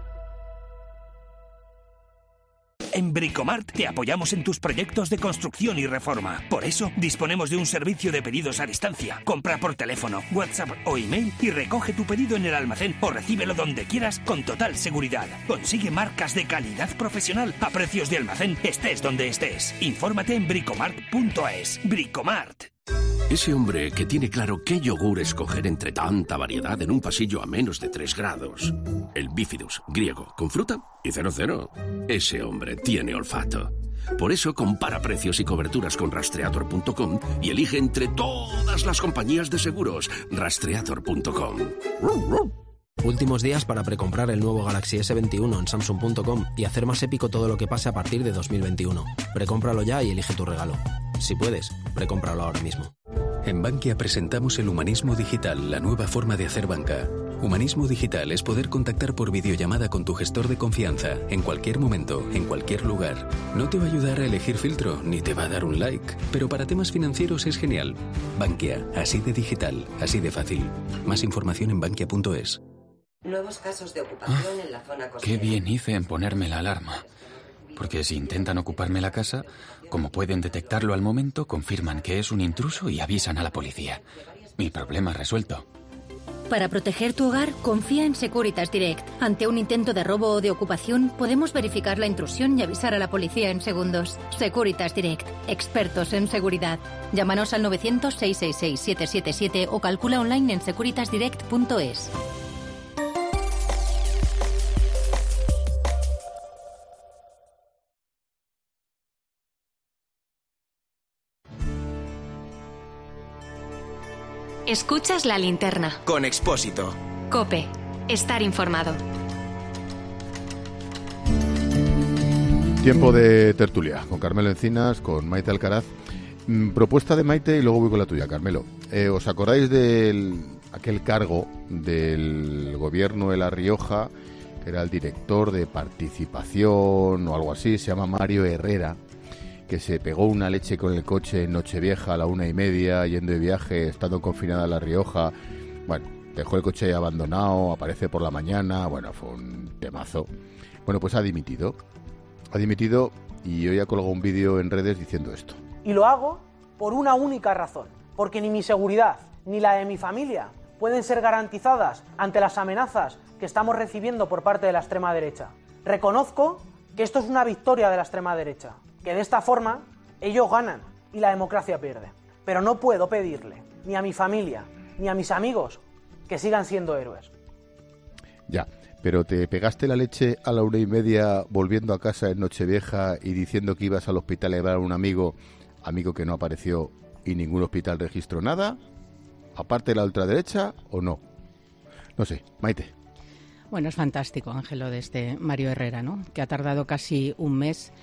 En Bricomart te apoyamos en tus proyectos de construcción y reforma. Por eso, disponemos de un servicio de pedidos a distancia. Compra por teléfono, WhatsApp o email y recoge tu pedido en el almacén o recíbelo donde quieras con total seguridad. Consigue marcas de calidad profesional a precios de almacén, estés donde estés. Infórmate en bricomart punto es. Bricomart. Ese hombre que tiene claro qué yogur escoger entre tanta variedad en un pasillo a menos de tres grados. El bífidus, griego, con fruta y cero cero. Ese hombre tiene olfato. Por eso compara precios y coberturas con rastreator punto com y elige entre todas las compañías de seguros. rastreator punto com. Últimos días para precomprar el nuevo Galaxy ese veintiuno en samsung punto com y hacer más épico todo lo que pase a partir de dos mil veintiuno. Precómpralo ya y elige tu regalo. Si puedes, precómpralo ahora mismo. En Bankia presentamos el humanismo digital, la nueva forma de hacer banca. Humanismo digital es poder contactar por videollamada con tu gestor de confianza, en cualquier momento, en cualquier lugar. No te va a ayudar a elegir filtro, ni te va a dar un like, pero para temas financieros es genial. Bankia, así de digital, así de fácil. Más información en bankia punto es. Nuevos casos de ocupación ah, en la zona costera. Qué bien hice en ponerme la alarma. Porque si intentan ocuparme la casa, como pueden detectarlo al momento, confirman que es un intruso y avisan a la policía. Mi problema resuelto. Para proteger tu hogar, confía en Securitas Direct. Ante un intento de robo o de ocupación, podemos verificar la intrusión y avisar a la policía en segundos. Securitas Direct, expertos en seguridad. Llámanos al novecientos, seiscientos sesenta y seis, setecientos setenta y siete o calcula online en securitas direct punto es. Escuchas La Linterna. Con Expósito. COPE. Estar informado. Tiempo de tertulia con Carmelo Encinas, con Maite Alcaraz. Mm, propuesta de Maite y luego voy con la tuya, Carmelo. Eh, ¿Os acordáis de aquel cargo del gobierno de La Rioja, que era el director de participación o algo así? Se llama Mario Herrera, que se pegó una leche con el coche en Nochevieja a la una y media, yendo de viaje, estando confinada en La Rioja. Bueno, dejó el coche abandonado, aparece por la mañana, bueno, fue un temazo. Bueno, pues ha dimitido. Ha dimitido y hoy ha colgado un vídeo en redes diciendo esto. Y lo hago por una única razón, porque ni mi seguridad ni la de mi familia pueden ser garantizadas ante las amenazas que estamos recibiendo por parte de la extrema derecha. Reconozco que esto es una victoria de la extrema derecha, que de esta forma ellos ganan y la democracia pierde. Pero no puedo pedirle ni a mi familia ni a mis amigos que sigan siendo héroes. Ya, pero te pegaste la leche a la una y media volviendo a casa en Nochevieja y diciendo que ibas al hospital a llevar a un amigo, amigo que no apareció y ningún hospital registró nada, aparte de la ultraderecha, ¿o no? No sé, Maite. Bueno, es fantástico, Ángelo, de este Mario Herrera, ¿no? Que ha tardado casi un mes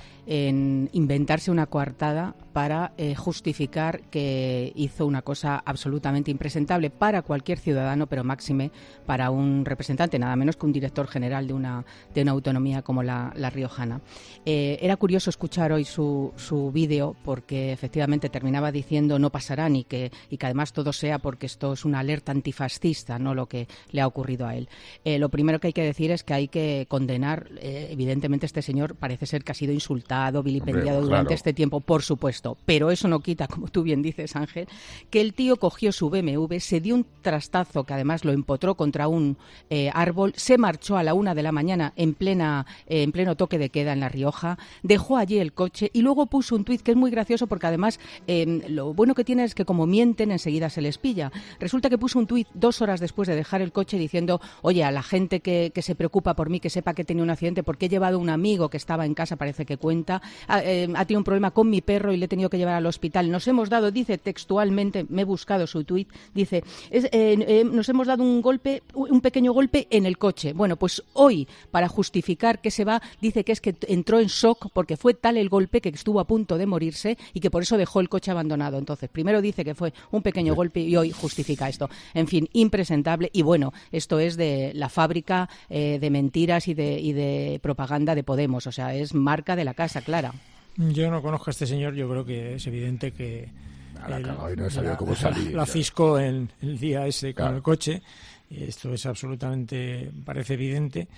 en inventarse una coartada para eh, justificar que hizo una cosa absolutamente impresentable para cualquier ciudadano, pero máxime para un representante, nada menos que un director general de una, de una autonomía como la, la riojana. Eh, era curioso escuchar hoy su, su vídeo porque efectivamente terminaba diciendo no pasarán y que, y que además todo sea porque esto es una alerta antifascista, no lo que le ha ocurrido a él. Eh, lo primero que hay que decir es que hay que condenar, eh, evidentemente este señor parece ser que ha sido insultado, vilipendiado Hombre, durante claro. este tiempo, por supuesto, pero eso no quita, como tú bien dices, Ángel, que el tío cogió su B M W, se dio un trastazo que además lo empotró contra un eh, árbol, se marchó a la una de la mañana en plena eh, en pleno toque de queda en La Rioja, dejó allí el coche y luego puso un tuit que es muy gracioso porque además eh, lo bueno que tiene es que como mienten enseguida se les pilla. Resulta que puso un tuit dos horas después de dejar el coche diciendo, oye, a la gente que, que se preocupa por mí, que sepa que he tenido un accidente porque he llevado a un amigo que estaba en casa, parece que cuenta, ha, eh, ha tenido un problema con mi perro y le he tenido que llevar al hospital. Nos hemos dado, dice textualmente, me he buscado su tuit, dice, es, eh, eh, nos hemos dado un golpe, un pequeño golpe en el coche. Bueno, pues hoy, para justificar que se va, dice que es que entró en shock porque fue tal el golpe que estuvo a punto de morirse y que por eso dejó el coche abandonado. Entonces, primero dice que fue un pequeño golpe y hoy justifica esto. En fin, impresentable. Y bueno, esto es de la fábrica eh, de mentiras y de, y de propaganda de Podemos. O sea, es marca de la casa, Clara. Yo no conozco a este señor, yo creo que es evidente que la, el, cagado y no sabía la, cómo salir, la fisco en el día ese con claro. el coche. Esto es absolutamente, parece evidente.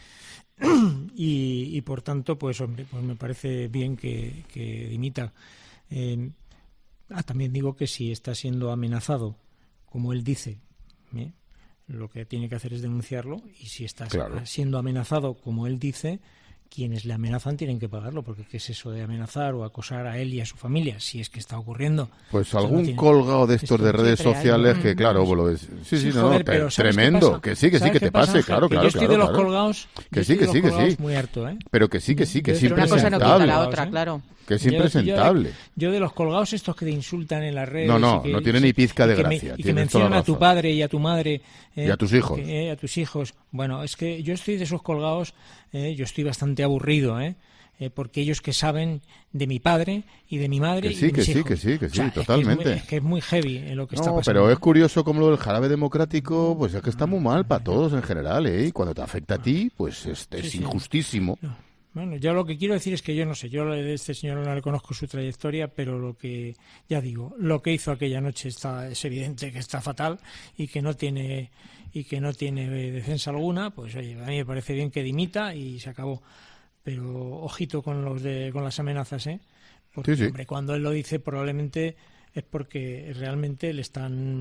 Y, y por tanto, pues hombre, pues me parece bien que, que dimita. Eh, ah, también digo que si está siendo amenazado, como él dice, ¿eh? Lo que tiene que hacer es denunciarlo, y si está claro. siendo amenazado, como él dice, quienes le amenazan tienen que pagarlo, porque ¿qué es eso de amenazar o acosar a él y a su familia? Si es que está ocurriendo. Pues algún no tiene... colgado de estos de redes sociales hay... que, claro, pues, lo es. Sí, sí, sí, no, joder, no, tremendo. Que sí, que sí, que te pase, claro, que claro. Yo estoy claro, de los claro. colgados. Que sí, que sí, que sí. Muy harto, ¿eh? Pero que sí, que sí, que es impresentable. Una cosa no quita la otra, ¿eh? claro. Que es impresentable. Yo, yo, de, yo de los colgados estos que te insultan en las redes. No, no, y que, no tiene ni pizca de y que gracia. Me, y que mencionan a tu padre y a tu madre. Eh, y a tus hijos. Que, eh, a tus hijos. Bueno, es que yo estoy de esos colgados, eh, yo estoy bastante aburrido, ¿eh? Eh, porque ellos que saben de mi padre y de mi madre que sí, y de que mis sí, hijos. que sí, que sí, o sea, totalmente. Es que es, muy, es que es muy heavy en lo que no, está pasando. Pero es curioso como lo del jarabe democrático, pues es que está muy mal para todos en general, ¿eh? Y cuando te afecta a ti, pues es, es sí, sí. injustísimo. No. Bueno, yo lo que quiero decir es que yo no sé, yo de este señor no le conozco su trayectoria, pero lo que, ya digo, lo que hizo aquella noche está, es evidente que está fatal y que no tiene y que no tiene defensa alguna. Pues oye, a mí me parece bien que dimita y se acabó. Pero ojito con los de con las amenazas, ¿eh? Porque, sí, sí. hombre, cuando él lo dice, probablemente es porque realmente le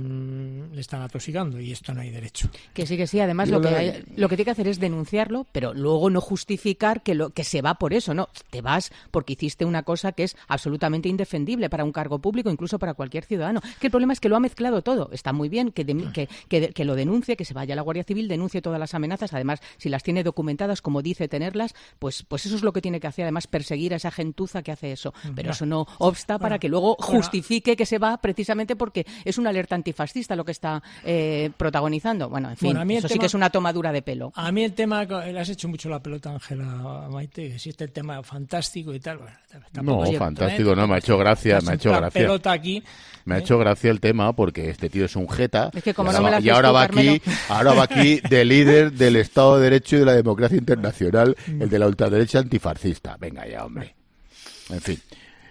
están le están atosigando y esto no hay derecho. Que sí, que sí. Además, lo que, hay, lo que tiene que hacer es denunciarlo, pero luego no justificar que, lo, que se va por eso. No, te vas porque hiciste una cosa que es absolutamente indefendible para un cargo público, incluso para cualquier ciudadano. Que el problema es que lo ha mezclado todo. Está muy bien que, de, que, que, que lo denuncie, que se vaya a la Guardia Civil, denuncie todas las amenazas. Además, si las tiene documentadas, como dice tenerlas, pues, pues eso es lo que tiene que hacer. Además, perseguir a esa gentuza que hace eso. Pero no. eso no obsta bueno, para que luego justifique bueno, que se va precisamente porque es una alerta antifascista lo que está eh, protagonizando. Bueno, en fin, bueno, eso tema, sí que es una tomadura de pelo. A mí el tema, le has hecho mucho la pelota, Ángela, Maite, existe el tema fantástico y tal. Bueno, no, oye, fantástico, no, me ha hecho gracia, me ha hecho gracia. Pelota aquí, me ¿eh? ha hecho gracia el tema porque este tío es un jeta es que como y, no ahora, me la y ahora va Carmelo. aquí, ahora va aquí de líder del Estado de Derecho y de la democracia internacional, el de la ultraderecha antifascista. Venga ya, hombre. En fin.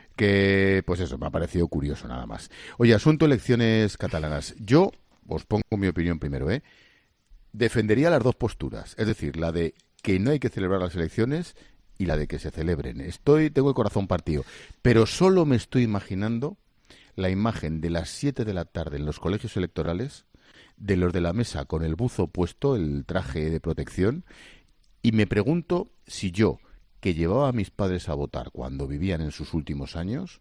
Que, pues eso, me ha parecido curioso nada más. Oye, asunto elecciones catalanas. Yo os pongo mi opinión primero, ¿eh? Defendería las dos posturas, es decir, la de que no hay que celebrar las elecciones y la de que se celebren. Estoy, tengo el corazón partido, pero solo me estoy imaginando la imagen de las siete de la tarde en los colegios electorales, de los de la mesa con el buzo puesto, el traje de protección, y me pregunto si yo, que llevaba a mis padres a votar cuando vivían en sus últimos años,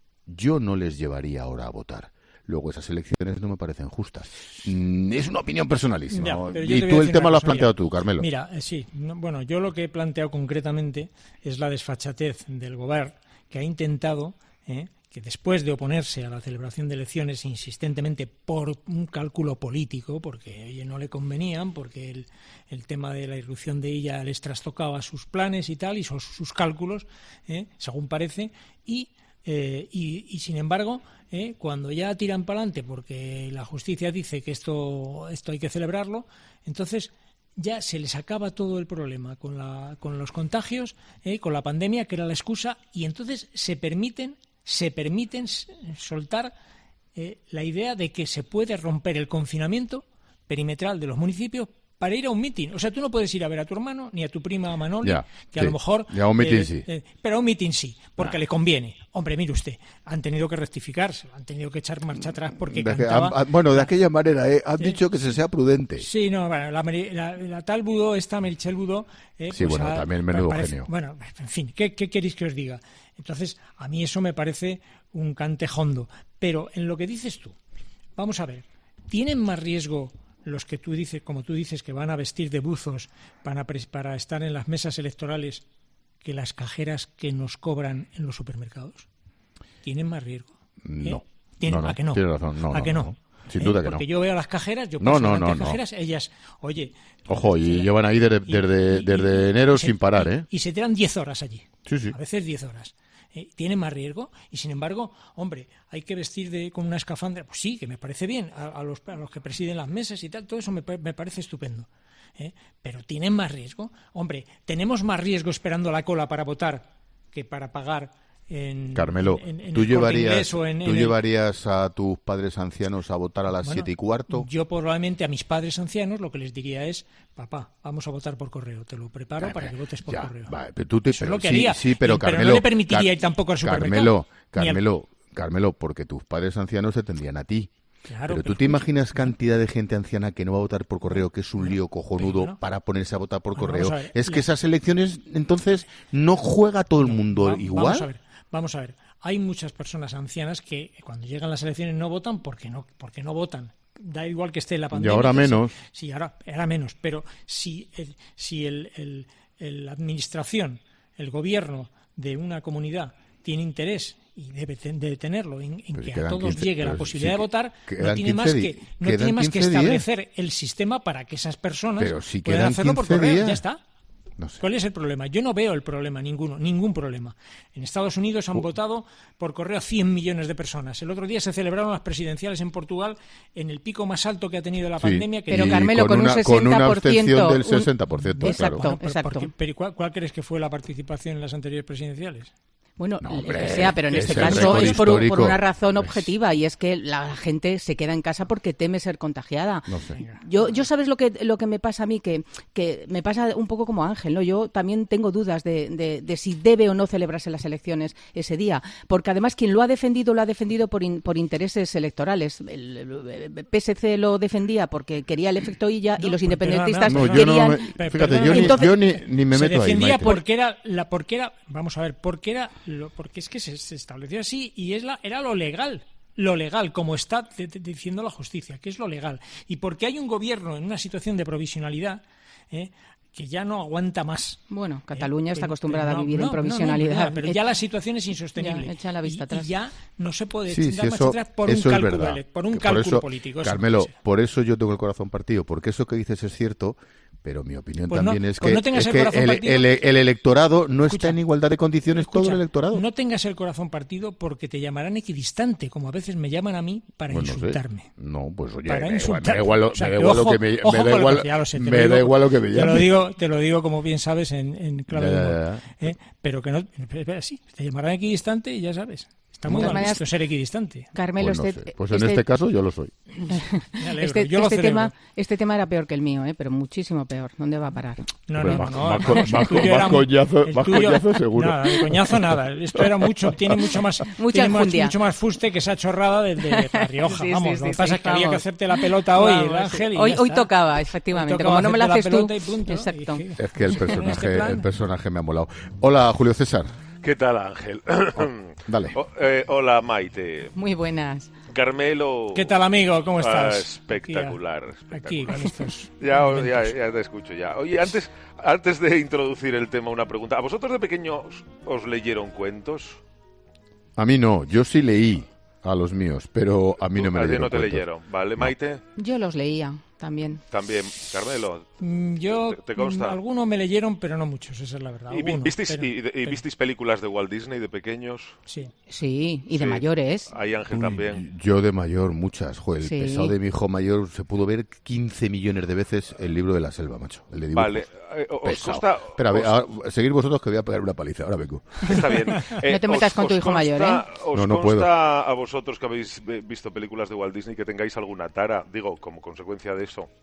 yo no les llevaría ahora a votar. Luego esas elecciones no me parecen justas. Mm, es una opinión personalísima. Ya, y tú el tema lo has planteado tú, Carmelo. Mira, eh, sí, no, bueno, yo lo que he planteado concretamente es la desfachatez del Govern, que ha intentado eh, que después de oponerse a la celebración de elecciones insistentemente por un cálculo político, porque oye, no le convenían, porque el, el tema de la irrupción de ella les trastocaba sus planes y tal, y sus, sus cálculos, eh, según parece, y, eh, y, y sin embargo, eh, cuando ya tiran para adelante porque la justicia dice que esto, esto hay que celebrarlo, entonces ya se les acaba todo el problema con, la, con los contagios, eh, con la pandemia, que era la excusa, y entonces se permiten se permiten soltar eh, la idea de que se puede romper el confinamiento perimetral de los municipios para ir a un mitin. O sea, tú no puedes ir a ver a tu hermano ni a tu prima Manoli, ya, que sí. a lo mejor... Ya, a un mitin eh, sí. Eh, pero a un mitin sí, porque ah. le conviene. Hombre, mire usted, han tenido que rectificarse, han tenido que echar marcha atrás porque de cantaba... Que, bueno, de aquella manera, ¿eh? Han eh, dicho que se sea prudente. Sí, no, bueno, la, la, la tal Budó, esta Meritxell Budó... Eh, sí, pues bueno, a, también menudo parece, genio. Bueno, en fin, ¿qué, ¿qué queréis que os diga? Entonces, a mí eso me parece un cantejondo. Pero en lo que dices tú, vamos a ver, ¿tienen más riesgo los que tú dices, como tú dices, que van a vestir de buzos para, para estar en las mesas electorales que las cajeras que nos cobran en los supermercados? ¿Tienen más riesgo? No. ¿Eh? ¿Tienen? No, no, ¿A que no? Tienes razón. No, ¿A no, que no? no. Sin duda ¿Eh? que Porque no. yo veo a las cajeras, yo no, paso no, delante no, de no. cajeras, ellas, oye... Ojo, y se, llevan ahí desde, desde, y, desde enero se, sin parar, ¿eh? Y, y se tiran diez horas allí. Sí, sí. A veces diez horas. Eh, tienen más riesgo y, sin embargo, hombre, hay que vestir de con una escafandra. Pues sí, que me parece bien, a, a, los, a los que presiden las mesas y tal, todo eso me, me parece estupendo. ¿Eh? Pero tienen más riesgo. Hombre, tenemos más riesgo esperando la cola para votar que para pagar en... Carmelo, en, en ¿tú, llevarías, en, ¿tú en llevarías el... a tus padres ancianos a votar a las bueno, siete y cuarto? Yo probablemente a mis padres ancianos lo que les diría es, papá, vamos a votar por correo, te lo preparo ya, para que votes por ya, correo. Vale, pero tú te, Eso pero, es lo que sí, haría. Sí, pero, y, Carmelo, pero no le permitiría Car ir tampoco al supermercado. Carmelo, Carmelo, al... Carmelo, porque tus padres ancianos te tendrían a ti. Claro, pero tú te imaginas cantidad de gente anciana que no va a votar por correo, que es un lío cojonudo bueno, para ponerse a votar por bueno, correo. Ver, es la... que esas elecciones, entonces, no juega todo el mundo va, igual. Vamos a ver, vamos a ver. Hay muchas personas ancianas que cuando llegan las elecciones no votan porque no, porque no votan. Da igual que esté la pandemia. Y ahora menos. Sí, sí ahora, ahora menos. Pero si, el, si el, el, el, la administración, el gobierno de una comunidad tiene interés y debe, debe tenerlo en, en que a todos quince, llegue la posibilidad sí, de votar, no tiene más que no tiene más que establecer días. el sistema para que esas personas si puedan hacerlo por correo. Días. Ya está. No sé. ¿Cuál es el problema? Yo no veo el problema, ninguno, ningún problema. En Estados Unidos han uh. votado por correo a cien millones de personas. El otro día se celebraron las presidenciales en Portugal en el pico más alto que ha tenido la sí. pandemia. Que pero Carmelo, con, con una, un sesenta por ciento. Con una abstención del sesenta por ciento, un... Exacto, claro. Bueno, pero, exacto. Porque, pero ¿cuál, ¿cuál crees que fue la participación en las anteriores presidenciales? Bueno, No, el hombre, que sea, pero en es este el caso récord es por, un- por histórico. una razón objetiva y es que la gente se queda en casa porque teme ser contagiada. No sé. Yo, yo sabes lo que lo que me pasa a mí, que, que me pasa un poco como Ángel, ¿no? Yo también tengo dudas de, de, de si debe o no celebrarse las elecciones ese día, porque además quien lo ha defendido lo ha defendido por, in- por intereses electorales. El, el P S C lo defendía porque quería el efecto Illa y No, los pues, independentistas No, yo querían... no me- Pero, fíjate, perdona, yo, ni, entonces- yo ni, ni me se meto ahí, defendía Maite. porque era la porque era vamos a ver porque era lo, porque es que se, se estableció así y es la era lo legal lo legal como está de- de- diciendo la justicia, que es lo legal, y porque hay un gobierno en una situación de provisionalidad eh, que ya no aguanta más. Bueno, Cataluña Eh, está pero- acostumbrada pero no, a vivir no, en no, no, provisionalidad. perdona, pero ya Eh, la situación es insostenible. Ya, echa la vista y, atrás. y ya no se puede Sí, dar sí, marcha eso, atrás por un eso es cálculo, verdad. ele- por un Que cálculo eso, político. Eso no Carmelo, puede ser. por eso yo tengo el corazón partido, porque eso que dices es cierto, pero mi opinión Pues no, también es pues que, no tengas es el que corazón el, partido. el- el electorado no Escucha, está en igualdad de condiciones todo Escucha, el electorado. no tengas el corazón partido porque te llamarán equidistante, como a veces me llaman a mí para Pues no sé. insultarme. No, pues oye, Para me da igual, me insultarme. da igual, lo- O sea, me da que igual lo ojo- que me, ojo me da con lo igual, que- ya lo sé, te me lo da digo- igual lo que me Te lo llame. digo, te lo digo como bien sabes en, en clave Ya, de ya, humor. ¿eh? Pero que no, espera, sí, te llamarán equidistante y ya sabes. Está muy De todas mal maneras, visto ser equidistante. Carmelo, Pues no este, sé. Pues en este- este caso yo lo soy. Me alegro, este, yo lo este celebro. tema, este tema era peor que el mío, ¿eh? Pero muchísimo peor. ¿Dónde va a parar? No, Hombre, no, más- no, más no, co- el más co- tuyo más era- coñazo- el más tuyo- coñazo seguro. Nada, de coñazo nada. Esto era mucho, tiene mucho más, Mucha tiene más- enjundia. mucho más fuste que esa chorrada del de La Rioja. Sí, sí, vamos, sí, lo que sí, pasa es que había que vamos. hacerte la pelota hoy, Vamos, el Ángel. y hoy, ya hoy está. tocaba, efectivamente. Hoy tocaba Como no me la hacerte haces tú. pelota y punto. Exacto. Y- Es que el en este personaje, plan. el personaje me ha molado. Hola, Julio César. ¿Qué tal, Ángel? Dale. Oh, eh, hola, Maite. Muy buenas. Carmelo. ¿Qué tal, amigo? ¿Cómo Ah, estás? espectacular. Aquí, espectacular. con estos Ya, ya, inventos. ya te escucho ya. Oye, antes, antes de introducir el tema, una pregunta. ¿A vosotros de pequeños os leyeron cuentos? A mí no, yo sí leí a los míos, pero a mí no me A ti leyeron no te cuentos. leyeron, ¿vale, Maite? Yo los leía también. También, Carmelo. Mm, Yo, ¿Te- te consta? mm, algunos me leyeron, pero no muchos, esa es la verdad. ¿Y vi- algunos, visteis, pero- y, y pero- visteis películas de Walt Disney de pequeños? Sí. Sí, y de Sí. mayores. Ahí Ángel Uy, también. Yo de mayor, muchas. Joder, el Sí. pesado de mi hijo mayor se pudo ver quince millones de veces el libro de la selva, macho. El de dibujos. Vale. eh, ¿Os Pesado. consta, Espera, a ver, os- ahora, seguir vosotros que voy a pegar una paliza. Ahora vengo. Está bien. Eh, No te metas os- con tu os hijo mayor, consta- ¿eh? ¿Os No, no consta puedo. a vosotros que habéis eh, visto películas de Walt Disney que tengáis alguna tara, digo, como consecuencia de eso?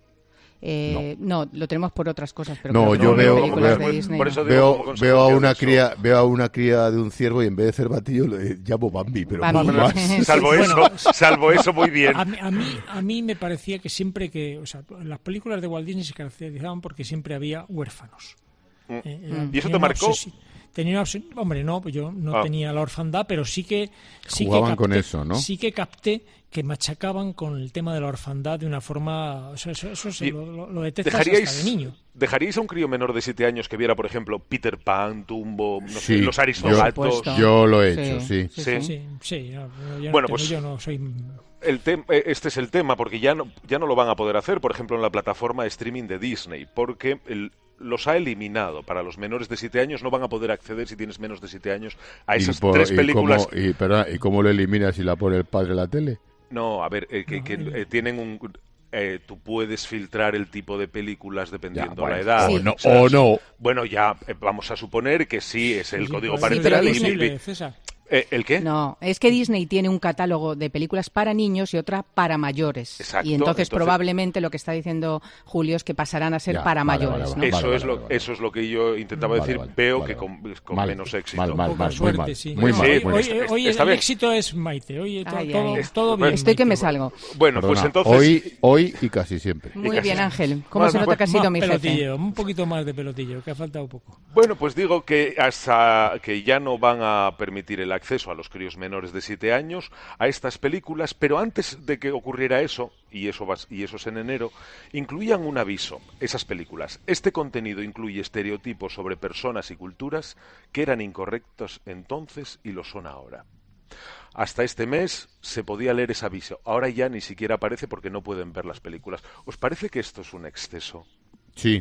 Eh, no. lo tenemos por otras cosas. Pero No, claro, yo por veo- películas veo- de Disney, por no. eso digo, Veo, como consecuencia veo a de una eso. cría, veo a una cría de un ciervo y en vez de cervatillo le llamo Bambi, pero Bambi. poco más. Salvo Bueno, eso, salvo eso, muy bien. A mí, a, mí, a mí me parecía que siempre que... O sea, las películas de Walt Disney se caracterizaban porque siempre había huérfanos. Mm. Eh, eh, ¿Y eso tenía te una marcó? obsesi- Tenía una obses- Hombre, no, pues yo no Ah. tenía la orfandad, pero sí que... Sí Jugaban que con capté- eso, ¿no? Sí que capté que machacaban con el tema de la orfandad de una forma... O sea, eso, eso se Y lo, lo, lo detectas hasta de niño. ¿Dejaríais a un crío menor de siete años que viera, por ejemplo, Peter Pan, Dumbo, no sé, Sí, los yo, Aristogatos? yo lo he hecho, sí. Sí, Sí. Sí, sí. no, yo no Bueno, tengo- pues- yo no soy... El tem- eh, este es el tema, porque ya no, ya no lo van a poder hacer, por ejemplo, en la plataforma de streaming de Disney, porque el- los ha eliminado. Para los menores de siete años no van a poder acceder, si tienes menos de siete años, a Y esas por- tres y películas. cómo- y, perdona, ¿y cómo lo eliminas si la pone el padre en la tele? No, a ver, eh, que, que, eh, tienen un... eh, tú puedes filtrar el tipo de películas dependiendo Ya, bueno, la edad. o no- sea, o no. Bueno, ya eh, vamos a suponer que sí, es el Sí, código pues, parental. pero y- Disney- y- César. eh, ¿El qué? No, es que Disney tiene un catálogo de películas para niños y otra para mayores. Exacto, Y entonces, entonces- probablemente lo que está diciendo Julio es que pasarán a ser Ya, para vale, mayores. vale, ¿no? vale. Eso, Vale, es vale, lo, vale. eso es lo que yo intentaba Vale, decir. vale, Veo vale, que vale. con, con Mal, menos éxito. mal, mal, Con mal, muy suerte, mal, sí. muy Sí, mal, Hoy, muy pues, mal. hoy- está- hoy está el bien. éxito es Maite. Hoy to- Ay, todo, ay. todo bien. Estoy que me Maite. salgo. Bueno, Perdona, pues entonces... hoy, hoy y casi siempre. Muy casi- bien, Ángel. ¿Cómo Bueno, se nota pues que has sido Más mi jefe? pelotilleo, un poquito más de pelotillo, que ha faltado poco. Bueno, pues digo que hasta que ya no van a permitir el acceso a los críos menores de siete años a estas películas, pero antes de que ocurriera eso, y eso, va, y eso es en enero, incluían un aviso, esas películas. Este contenido incluye estereotipos sobre personas y culturas que eran incorrectos entonces y lo son ahora. Hasta este mes se podía leer ese aviso. Ahora ya ni siquiera aparece porque no pueden ver las películas. ¿Os parece que esto es un exceso? Sí.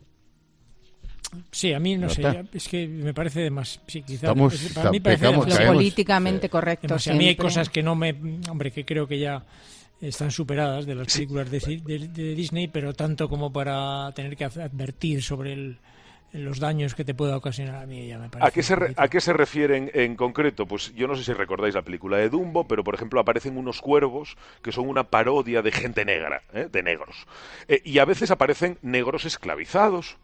Sí, a mí no Ya sé, está. ya- es que me parece de más. Sí, quizá, Estamos- es- para mí está- parece pecamos, Lo demasiado. caemos. políticamente correcto demasiado. A mí hay siempre. cosas que no me. Hombre, que creo que ya están superadas de las Sí. películas de, de- de Disney, pero tanto como para tener que advertir sobre el, los daños que te pueda ocasionar a mí ya me parece. ¿A qué, se re, ¿A qué se refieren en concreto? Pues yo no sé si recordáis la película de Dumbo, pero por ejemplo aparecen unos cuervos que son una parodia de gente negra, ¿eh? de negros. Eh, y a veces aparecen negros esclavizados.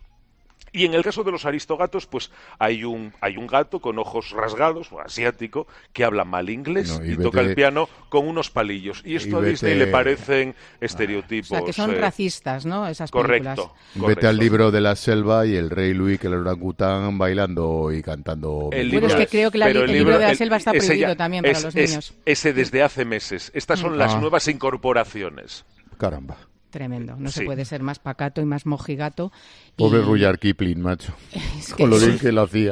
Y en el caso de los aristogatos, pues hay un hay un gato con ojos rasgados, asiático, que habla mal inglés no, y, y vete, toca el piano con unos palillos. Y esto y a vete, Disney le parecen estereotipos. O sea, que son eh, racistas, ¿no? Esas películas. Correcto, correcto. Vete al libro de la selva y el rey Luis, que el orangután bailando y cantando. El libro, bueno, es que creo que la, el, el libro de la selva está prohibido ya, también para es, los es, niños. Ese desde hace meses. Estas son ah. las nuevas incorporaciones. Caramba. Tremendo, no sí. se puede ser más pacato y más mojigato. Pobre y... Rudyard Kipling, macho, es que con lo bien que lo hacía.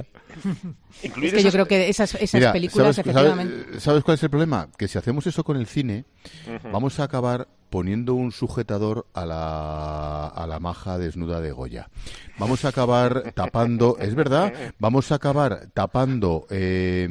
Es que esas... yo creo que esas, esas Mira, películas ¿sabes, efectivamente... ¿sabes, ¿Sabes cuál es el problema? Que si hacemos eso con el cine, uh-huh. vamos a acabar poniendo un sujetador a la, a la maja desnuda de Goya. Vamos a acabar tapando, es verdad, vamos a acabar tapando eh,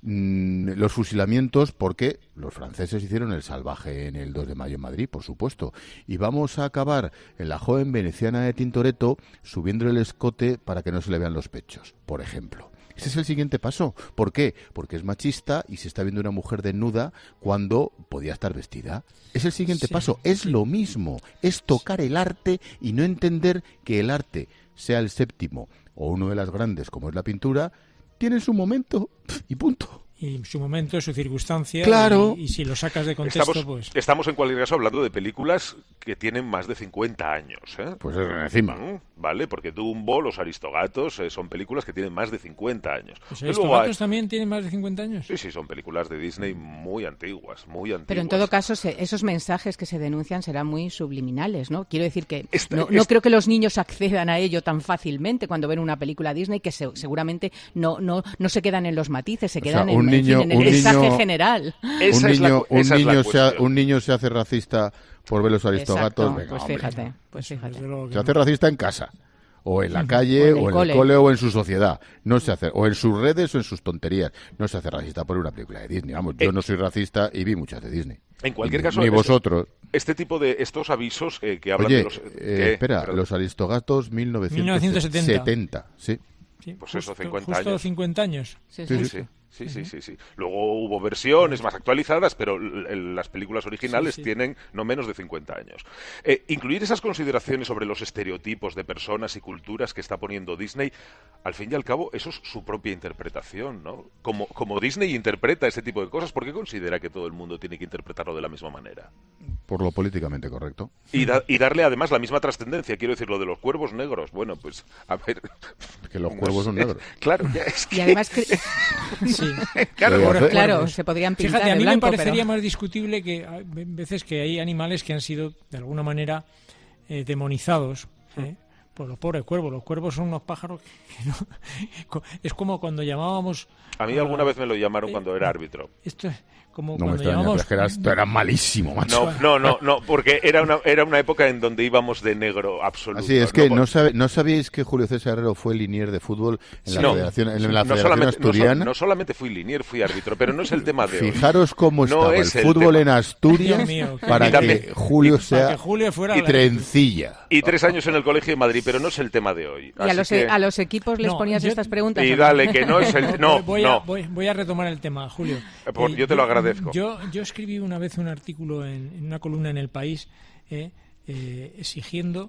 mm, los fusilamientos porque los franceses hicieron el salvaje en el dos de mayo en Madrid, por supuesto. Y vamos a acabar en la joven veneciana de Tintoretto subiéndole el escote para que no se le vean los pechos, por ejemplo. Ese es el siguiente paso. ¿Por qué? Porque es machista y se está viendo una mujer desnuda cuando podía estar vestida. Es el siguiente sí, paso. Es sí. lo mismo. Es tocar el arte y no entender que el arte, sea el séptimo o uno de las grandes como es la pintura, tiene su momento y punto. Y su momento, su circunstancia, claro. y, y si lo sacas de contexto, estamos, pues... Estamos en cualquier caso hablando de películas que tienen más de cincuenta años, ¿eh? Pues encima. Vale, porque Dumbo, Los Aristogatos, eh, son películas que tienen más de cincuenta años. ¿Los Aristogatos hay... también tienen más de cincuenta años? Sí, sí, son películas de Disney muy antiguas, muy antiguas. Pero en todo caso, se, esos mensajes que se denuncian serán muy subliminales, ¿no? Quiero decir que esta, no, esta... no creo que los niños accedan a ello tan fácilmente cuando ven una película Disney, que se, seguramente no, no, no se quedan en los matices, se quedan o sea, un en, niño, en, fin, en el un mensaje niño, general. Un niño, un, niño se ha, un niño se hace racista por ver los Aristogatos. Exacto, venga, pues hombre, fíjate, pues fíjate. Se hace racista en casa, o en la calle, o en, o en cole. el cole, o en su sociedad. No se hace, o en sus redes, o en sus tonterías. No se hace racista por una película de Disney. Vamos, yo eh, no soy racista y vi muchas de Disney. En cualquier ni, caso, ni este, vosotros. Este tipo de estos avisos eh, que hablan Oye, de los. Eh, espera, Perdón. Los Aristogatos mil novecientos setenta. Sí. Sí, pues justo, eso, cincuenta justo años. cincuenta años. Sí, sí, sí. sí. Sí, sí, sí, sí. Luego hubo versiones más actualizadas, pero el, las películas originales sí, sí. tienen no menos de cincuenta años. Eh, incluir esas consideraciones sobre los estereotipos de personas y culturas que está poniendo Disney, al fin y al cabo, eso es su propia interpretación, ¿no? Como, como Disney interpreta ese tipo de cosas, ¿por qué considera que todo el mundo tiene que interpretarlo de la misma manera? Por lo políticamente correcto. Y, da, y darle además la misma trascendencia, quiero decir, lo de los cuervos negros. Bueno, pues, a ver... Que los cuervos no son negros. Claro, ya es que... Y además... Que... sí. Claro, bueno, claro, pues, se podrían pintar fíjate, a mí de blanco, me parecería pero... más discutible que hay veces que hay animales que han sido de alguna manera eh, demonizados ¿eh? por los pobres cuervos. Los cuervos son unos pájaros que no... es como cuando llamábamos a mí alguna a... vez me lo llamaron eh, cuando era árbitro. Esto es como no cuando me extraña, llamamos... pero es que era, esto era malísimo, macho. No, no, no, no, porque era una, era una época en donde íbamos de negro absoluto. Así es que no, no, sabe, no sabíais que Julio César Herrero fue linier de fútbol en la no, Federación, en la no federación Asturiana. No, no solamente fui linier, fui árbitro, pero no es el tema de hoy. Fijaros cómo no estaba el fútbol el en Asturias mío, para, que Julio sea para que Julio fuera y trencilla. Y tres años en el Colegio de Madrid, pero no es el tema de hoy. Y a los, que... a los equipos les no, ponías yo... estas preguntas. Y dale, que no es el... No, voy, no. A, voy, voy a retomar el tema, Julio. Por, eh, yo te lo agradezco. Yo, yo escribí una vez un artículo en, en una columna en El País eh, eh, exigiendo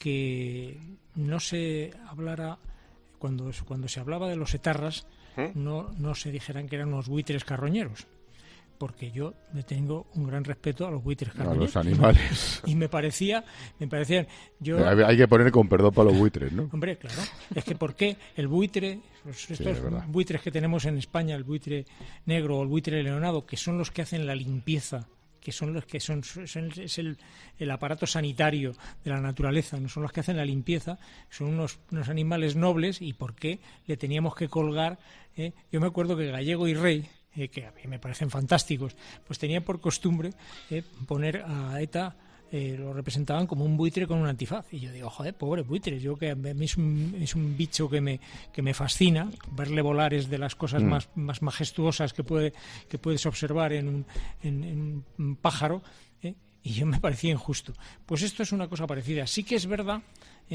que no se hablara, cuando, cuando se hablaba de los etarras, ¿Eh? no, no se dijeran que eran unos buitres carroñeros. Porque yo le tengo un gran respeto a los buitres carroñeros. A los animales. Y me parecía, me parecían... Yo... Hay que poner con perdón para los buitres, ¿no? Hombre, claro. Es que ¿por qué el buitre, los, estos sí, buitres que tenemos en España, el buitre negro o el buitre leonado, que son los que hacen la limpieza, que son los que son, son es el, el aparato sanitario de la naturaleza, no son los que hacen la limpieza, son unos, unos animales nobles, y por qué le teníamos que colgar... Eh? Yo me acuerdo que Gallego y Rey, Eh, que a mí me parecen fantásticos, pues tenía por costumbre eh, poner a ETA, eh, lo representaban como un buitre con un antifaz, y yo digo, joder, pobre buitre, yo que a mí es un, es un bicho que me que me fascina, verle volar es de las cosas mm. más, más majestuosas que puede que puedes observar en un, en, en un pájaro, eh, y yo me parecía injusto. Pues esto es una cosa parecida. Sí que es verdad eh,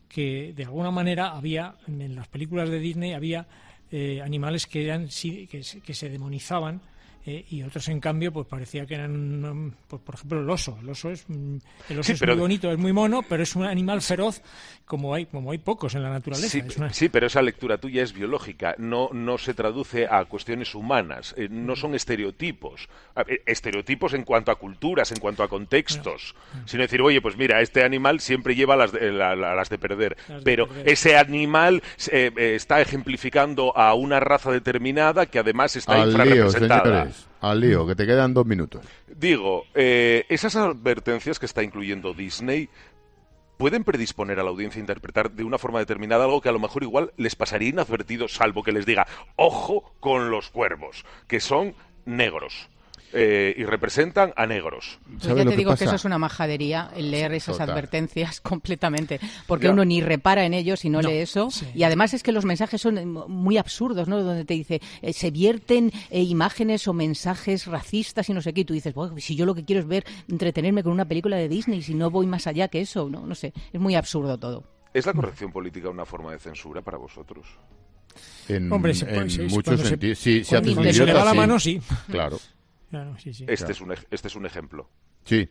que de alguna manera había, en las películas de Disney, había eh, animales que eran que, que se demonizaban. Eh, y otros, en cambio, pues parecía que eran, pues, por ejemplo, el oso. El oso es, el oso sí, es pero... muy bonito, es muy mono, pero es un animal feroz como hay como hay pocos en la naturaleza. Sí, es una... sí, pero esa lectura tuya es biológica, no, no se traduce a cuestiones humanas, eh, no son estereotipos. Eh, estereotipos en cuanto a culturas, en cuanto a contextos. Bueno. Sino decir, oye, pues mira, este animal siempre lleva las de, la, la, las de perder, las pero de perder. Ese animal eh, eh, está ejemplificando a una raza determinada que además está Al infrarrepresentada. Lío, señores, al lío, que te quedan dos minutos. Digo, eh, esas advertencias que está incluyendo Disney pueden predisponer a la audiencia a interpretar de una forma determinada algo que a lo mejor igual les pasaría inadvertido, salvo que les diga, ojo con los cuervos, que son negros. Eh, y representan a negros. Pues ya te digo que eso es una majadería, el leer esas Total. advertencias completamente, porque ya. uno ni repara en ellos y no, no. lee eso, sí. y además es que los mensajes son muy absurdos, ¿no? Donde te dice, eh, se vierten eh, imágenes o mensajes racistas y no sé qué, y tú dices, bueno, si yo lo que quiero es ver, entretenerme con una película de Disney, si no voy más allá que eso, no, no sé, es muy absurdo todo. ¿Es la corrección política una forma de censura para vosotros? En, Hombre, se, en se, muchos sentidos, sí, se hace se le da la mano, sí. Claro. Claro, sí, sí. Este, claro. es un, este es un ejemplo. Sí.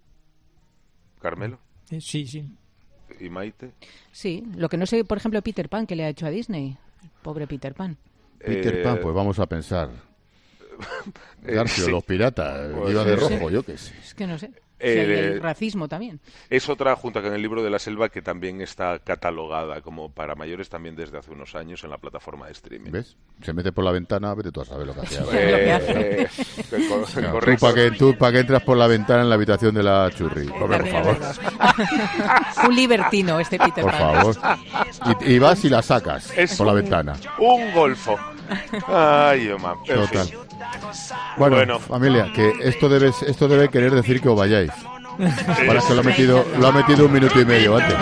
¿Carmelo? Sí, sí. ¿Y Maite? Sí, lo que no sé, por ejemplo, Peter Pan, que le ha hecho a Disney. El pobre Peter Pan. Peter eh... Pan, pues vamos a pensar. Garfio, sí. los piratas, pues iba de sí. rojo, yo qué sé. Es que no sé. Eh, sí, el racismo también. Es otra, junto con el libro de la selva, que también está catalogada como para mayores también desde hace unos años en la plataforma de streaming. ¿Ves? Se mete por la ventana, vete tú a saber lo que hacía. eh, eh, cor no, tú para que, tú, pa que entras por la ventana en la habitación de la Churri. Por, por favor. Un libertino este Peter Por Pan. favor. Y, y vas y la sacas es por la un, ventana. Un golfo. Ay, Oma. Total. Bueno, bueno, familia, que esto debe, esto debe querer decir que os vayáis. Para que lo ha metido, lo ha metido un minuto y medio antes.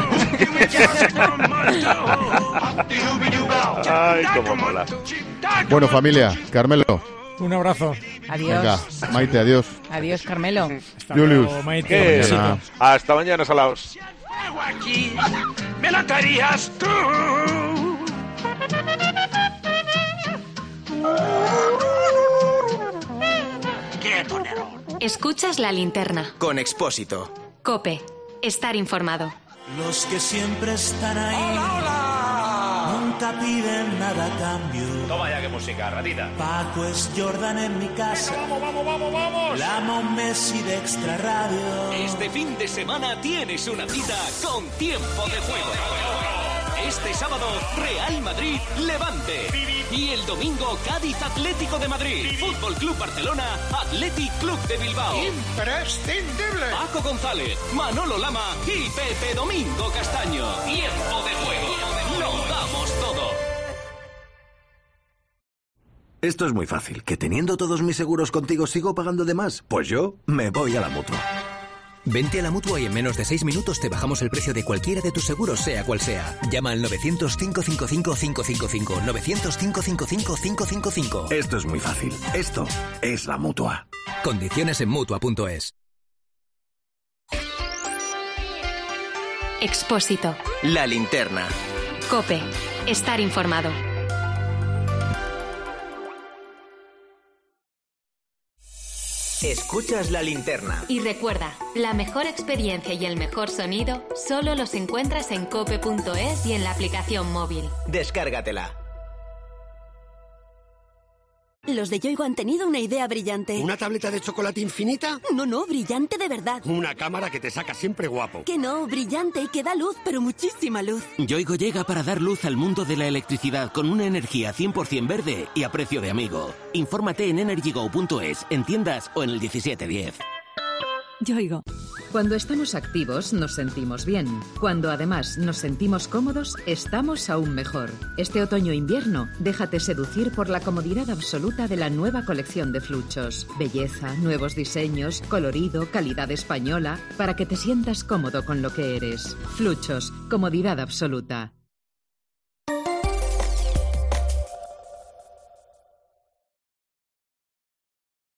Ay, cómo mola. Bueno, familia, Carmelo. Un abrazo. Adiós. Venga, Maite, adiós. Adiós, Carmelo. Hasta Julius. Luego, Maite. Eh, mañana. Hasta mañana, salaos. Aquí me la darías tú. ¡Qué tonero! Escuchas La Linterna. Con Expósito. COPE. Estar informado. Los que siempre están ahí. ¡Hola, hola! Nunca piden nada a cambio. Toma ya que música, ratita. Paco es Jordan en mi casa. ¡Vamos, vamos, vamos, vamos! Lamo Messi de Extra Radio. Este fin de semana tienes una cita con Tiempo de Juego. Este sábado, Real Madrid, Levante. Y el domingo, Cádiz Atlético de Madrid. Fútbol Club Barcelona, Athletic Club de Bilbao. ¡Imprescindible! Paco González, Manolo Lama y Pepe Domingo Castaño. Tiempo de Juego. Lo damos todo. Esto es muy fácil. ¿Que teniendo todos mis seguros contigo sigo pagando de más? Pues yo me voy a la Mutua. Vente a la Mutua y en menos de seis minutos te bajamos el precio de cualquiera de tus seguros, sea cual sea. Llama al novecientos, cinco cinco cinco, cinco cinco cinco. novecientos, cinco cinco cinco, cinco cinco cinco. Esto es muy fácil. Esto es la Mutua. Condiciones en Mutua punto es. Expósito. La Linterna. COPE. Estar informado. Escuchas La Linterna. Y recuerda, la mejor experiencia y el mejor sonido solo los encuentras en cope punto es y en la aplicación móvil. Descárgatela. Los de Yoigo han tenido una idea brillante. ¿Una tableta de chocolate infinita? No, no, brillante de verdad. Una cámara que te saca siempre guapo. Que no, brillante y que da luz, pero muchísima luz. Yoigo llega para dar luz al mundo de la electricidad con una energía cien por ciento verde y a precio de amigo. Infórmate en energy go punto es, en tiendas o en el diecisiete diez. Yoigo. Cuando estamos activos nos sentimos bien. Cuando además nos sentimos cómodos, estamos aún mejor. Este otoño-invierno, déjate seducir por la comodidad absoluta de la nueva colección de Fluchos. Belleza, nuevos diseños, colorido, calidad española, para que te sientas cómodo con lo que eres. Fluchos, comodidad absoluta.